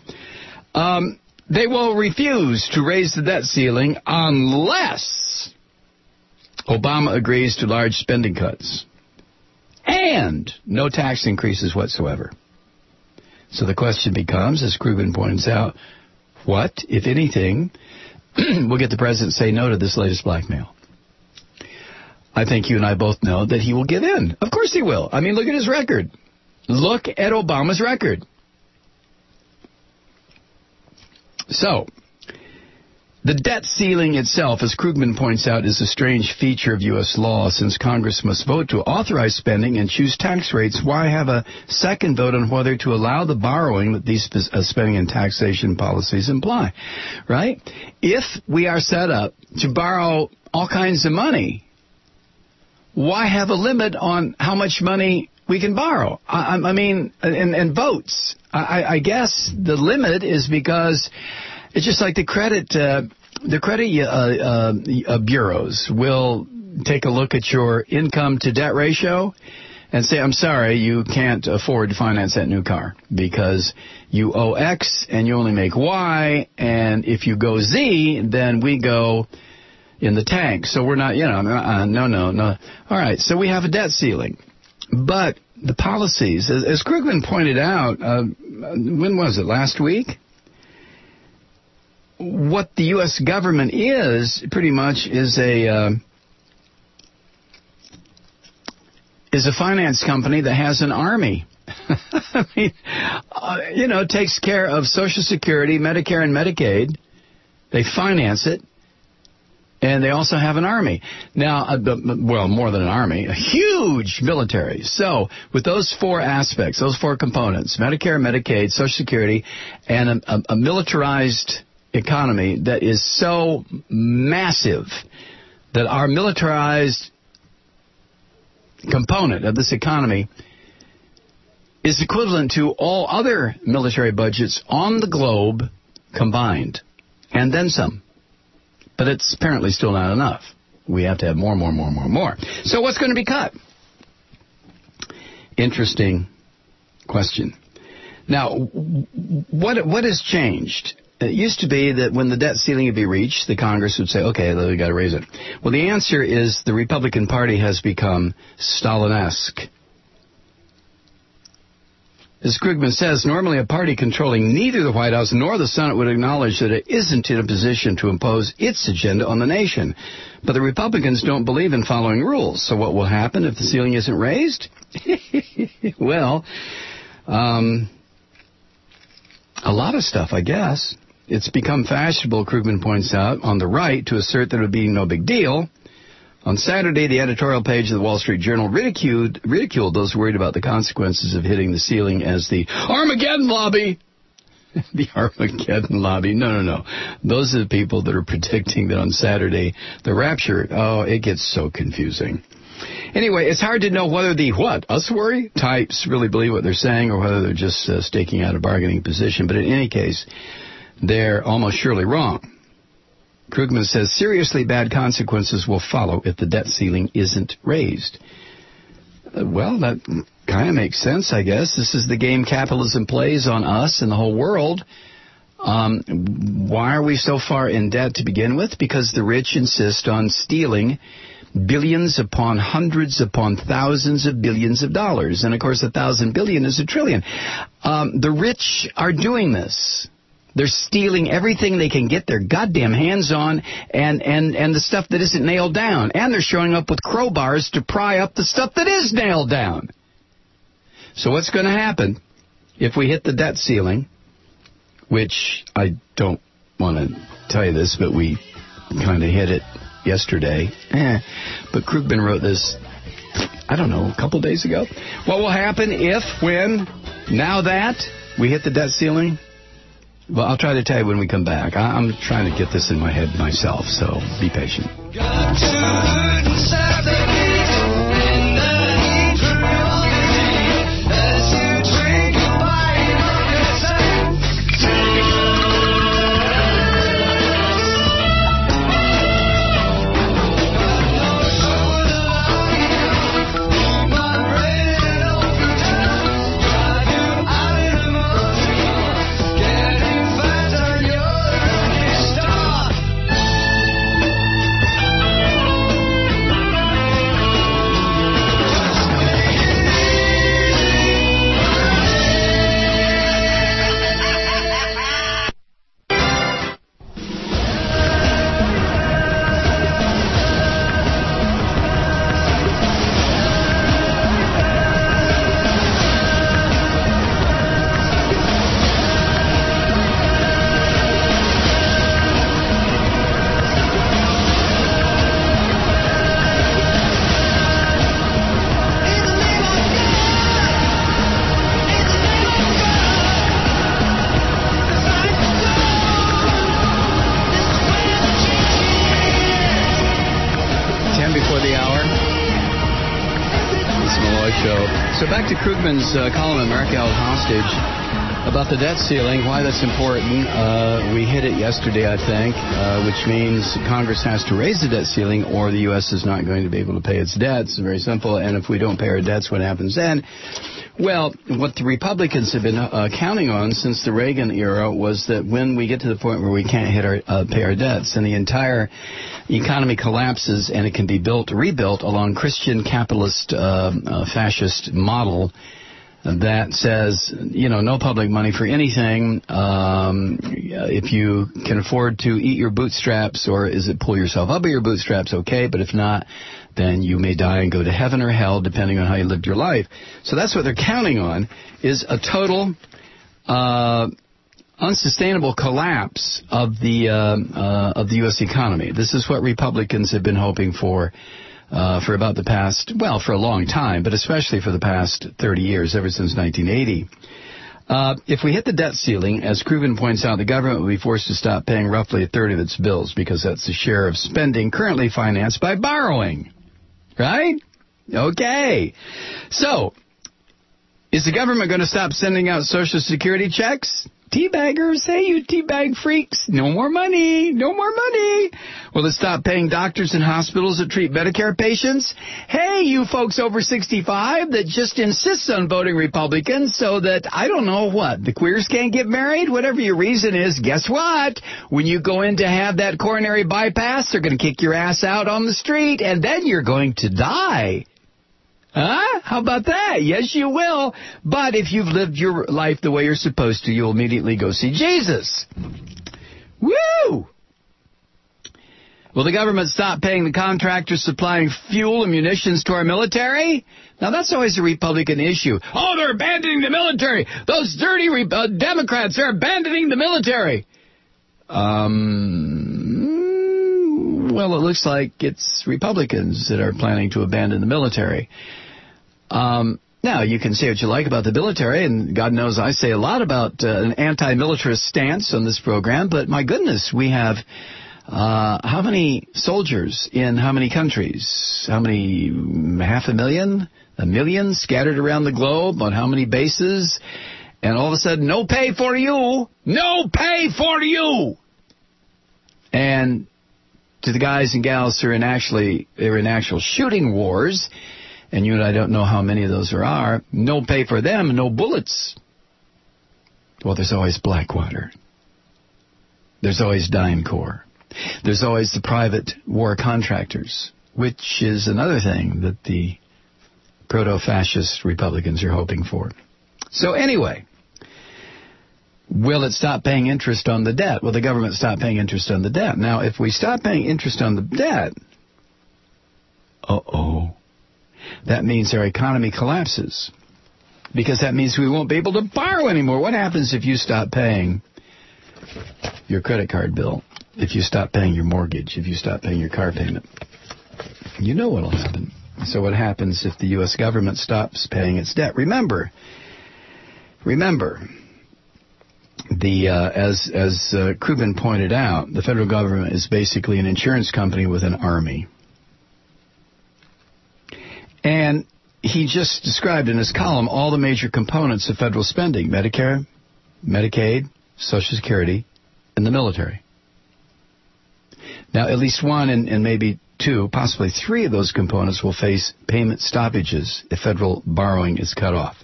They will refuse to raise the debt ceiling unless Obama agrees to large spending cuts and no tax increases whatsoever. So the question becomes, as Krugman points out, what, if anything, will get the president to say no to this latest blackmail? I think you and I both know that he will give in. Of course he will. I mean, look at his record. Look at Obama's record. So, the debt ceiling itself, as Krugman points out, is a strange feature of U.S. law. Since Congress must vote to authorize spending and choose tax rates, why have a second vote on whether to allow the borrowing that these spending and taxation policies imply, right? If we are set up to borrow all kinds of money, why have a limit on how much money we can borrow? I mean, and votes. I guess the limit is because it's just like the credit bureaus will take a look at your income to debt ratio and say, I'm sorry, you can't afford to finance that new car because you owe X and you only make Y, and if you go Z, then we go in the tank. So we're not, no. All right, so we have a debt ceiling. But the policies, as Krugman pointed out, when was it, last week? What the U.S. government is, pretty much, is a finance company that has an army. I mean, takes care of Social Security, Medicare, and Medicaid. They finance it. And they also have an army. Now, more than an army, a huge military. So, with those four aspects, those four components, Medicare, Medicaid, Social Security, and a militarized economy that is so massive that our militarized component of this economy is equivalent to all other military budgets on the globe combined, and then some. But it's apparently still not enough. We have to have more. So what's going to be cut? Interesting question. Now, what has changed? It used to be that when the debt ceiling would be reached, the Congress would say, okay, we've got to raise it. Well, the answer is the Republican Party has become Stalinesque. As Krugman says, normally a party controlling neither the White House nor the Senate would acknowledge that it isn't in a position to impose its agenda on the nation. But the Republicans don't believe in following rules. So what will happen if the ceiling isn't raised? Well, a lot of stuff, I guess. It's become fashionable, Krugman points out, on the right to assert that it would be no big deal. On Saturday, the editorial page of the Wall Street Journal ridiculed those worried about the consequences of hitting the ceiling as the Armageddon lobby. The Armageddon lobby. No. Those are the people that are predicting that on Saturday, the rapture, it gets so confusing. Anyway, it's hard to know whether the us worry types really believe what they're saying or whether they're just staking out a bargaining position. But in any case, they're almost surely wrong. Krugman says seriously bad consequences will follow if the debt ceiling isn't raised. Well, that kind of makes sense, I guess. This is the game capitalism plays on us and the whole world. Why are we so far in debt to begin with? Because the rich insist on stealing billions upon hundreds upon thousands of billions of dollars. And, of course, 1,000 billion is a trillion. The rich are doing this. They're stealing everything they can get their goddamn hands on and the stuff that isn't nailed down. And they're showing up with crowbars to pry up the stuff that is nailed down. So what's going to happen if we hit the debt ceiling, which I don't want to tell you this, but we kind of hit it yesterday. But Krugman wrote this, I don't know, a couple days ago. What will happen if, when, now that we hit the debt ceiling? Well, I'll try to tell you when we come back. I'm trying to get this in my head myself, so be patient. So back to Krugman's column, America Held Hostage, about the debt ceiling, why that's important. We hit it yesterday, I think, which means Congress has to raise the debt ceiling or the U.S. is not going to be able to pay its debts. It's very simple. And if we don't pay our debts, what happens then? Well, what the Republicans have been counting on since the Reagan era was that when we get to the point where we can't pay our debts and the entire economy collapses and it can be rebuilt along Christian capitalist fascist model that says, no public money for anything. If you can afford to eat your bootstraps, or is it pull yourself up by your bootstraps, okay, but if not, then you may die and go to heaven or hell, depending on how you lived your life. So that's what they're counting on, is a total unsustainable collapse of the U.S. economy. This is what Republicans have been hoping for about the past, well, for a long time, but especially for the past 30 years, ever since 1980. If we hit the debt ceiling, as Krugman points out, the government will be forced to stop paying roughly a third of its bills because that's the share of spending currently financed by borrowing. Right? Okay. So, is the government going to stop sending out Social Security checks? Teabaggers, hey, you teabag freaks, no more money, no more money. Will it stop paying doctors and hospitals that treat Medicare patients? Hey, you folks over 65 that just insists on voting Republican so that, I don't know what, the queers can't get married? Whatever your reason is, guess what? When you go in to have that coronary bypass, they're going to kick your ass out on the street, and then you're going to die. Huh? How about that? Yes, you will. But if you've lived your life the way you're supposed to, you'll immediately go see Jesus. Woo! Will the government stop paying the contractors supplying fuel and munitions to our military? Now, that's always a Republican issue. Oh, they're abandoning the military. Those dirty Democrats, they're abandoning the military. Well, it looks like it's Republicans that are planning to abandon the military. Now, you can say what you like about the military, and God knows I say a lot about an anti-militarist stance on this program, but my goodness, we have how many soldiers in how many countries? How many? 500,000? 1 million scattered around the globe on how many bases? And all of a sudden, no pay for you! No pay for you! And to the guys and gals who are in actual shooting wars, and you and I don't know how many of those there are, no pay for them, no bullets. Well, there's always Blackwater. There's always DynCorp. There's always the private war contractors, which is another thing that the proto-fascist Republicans are hoping for. So anyway, will it stop paying interest on the debt? Will the government stop paying interest on the debt? Now, if we stop paying interest on the debt, that means our economy collapses. Because that means we won't be able to borrow anymore. What happens if you stop paying your credit card bill? If you stop paying your mortgage? If you stop paying your car payment? You know what will happen. So what happens if the U.S. government stops paying its debt? Remember, as Krugman pointed out, the federal government is basically an insurance company with an army. And he just described in his column all the major components of federal spending: Medicare, Medicaid, Social Security, and the military. Now, at least one and maybe two, possibly three of those components will face payment stoppages if federal borrowing is cut off.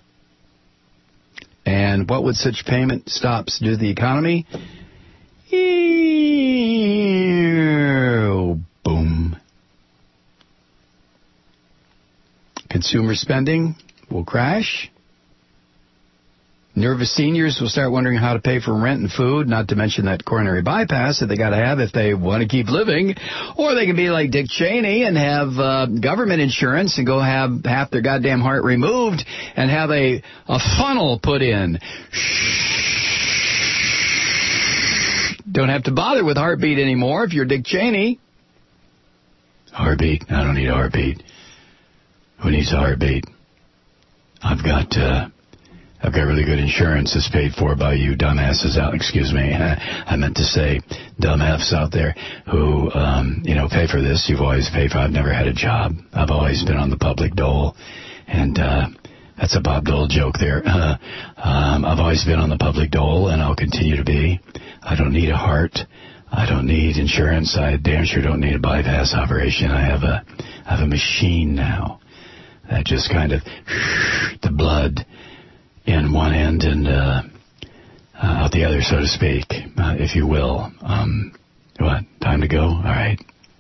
And what would such payment stops do to the economy? Boom. Consumer spending will crash. Nervous seniors will start wondering how to pay for rent and food, not to mention that coronary bypass that they got to have if they want to keep living. Or they can be like Dick Cheney and have government insurance and go have half their goddamn heart removed and have a funnel put in. Don't have to bother with heartbeat anymore if you're Dick Cheney. Heartbeat? I don't need a heartbeat. Who needs a heartbeat? I've got really good insurance that's paid for by you dumbasses out. Excuse me. I meant to say dumb F's out there who, pay for this. You've always paid for. I've never had a job. I've always been on the public dole. And, that's a Bob Dole joke there. I've always been on the public dole and I'll continue to be. I don't need a heart. I don't need insurance. I damn sure don't need a bypass operation. I have a machine now that just kind of the blood in one end and out the other, so to speak, if you will. What? Time to go? All right.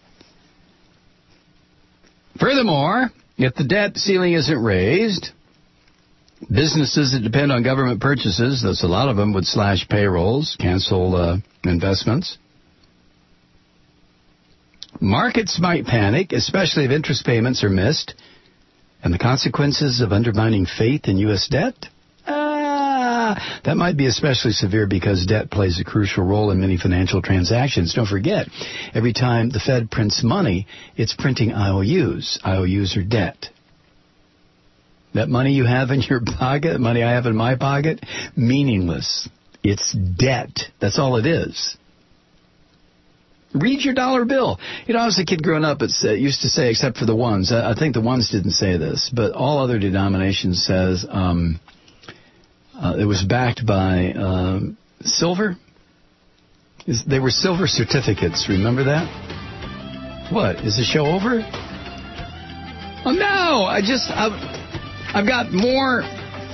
Furthermore, if the debt ceiling isn't raised, businesses that depend on government purchases, that's a lot of them, would slash payrolls, cancel investments. Markets might panic, especially if interest payments are missed. And the consequences of undermining faith in U.S. debt? That might be especially severe because debt plays a crucial role in many financial transactions. Don't forget, every time the Fed prints money, it's printing IOUs. IOUs are debt. That money you have in your pocket, money I have in my pocket, meaningless. It's debt. That's all it is. Read your dollar bill. You know, I was a kid growing up, it used to say, except for the ones. I think the ones didn't say this, but all other denominations says it was backed by silver. They were silver certificates. Remember that? What? Is the show over? Oh, no. I've got more.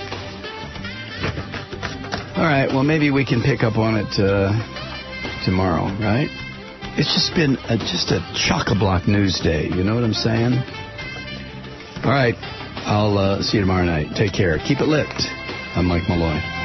All right. Well, maybe we can pick up on it tomorrow, right? It's just been just a chock-a-block news day. You know what I'm saying? All right. I'll see you tomorrow night. Take care. Keep it lit. I'm Mike Malloy.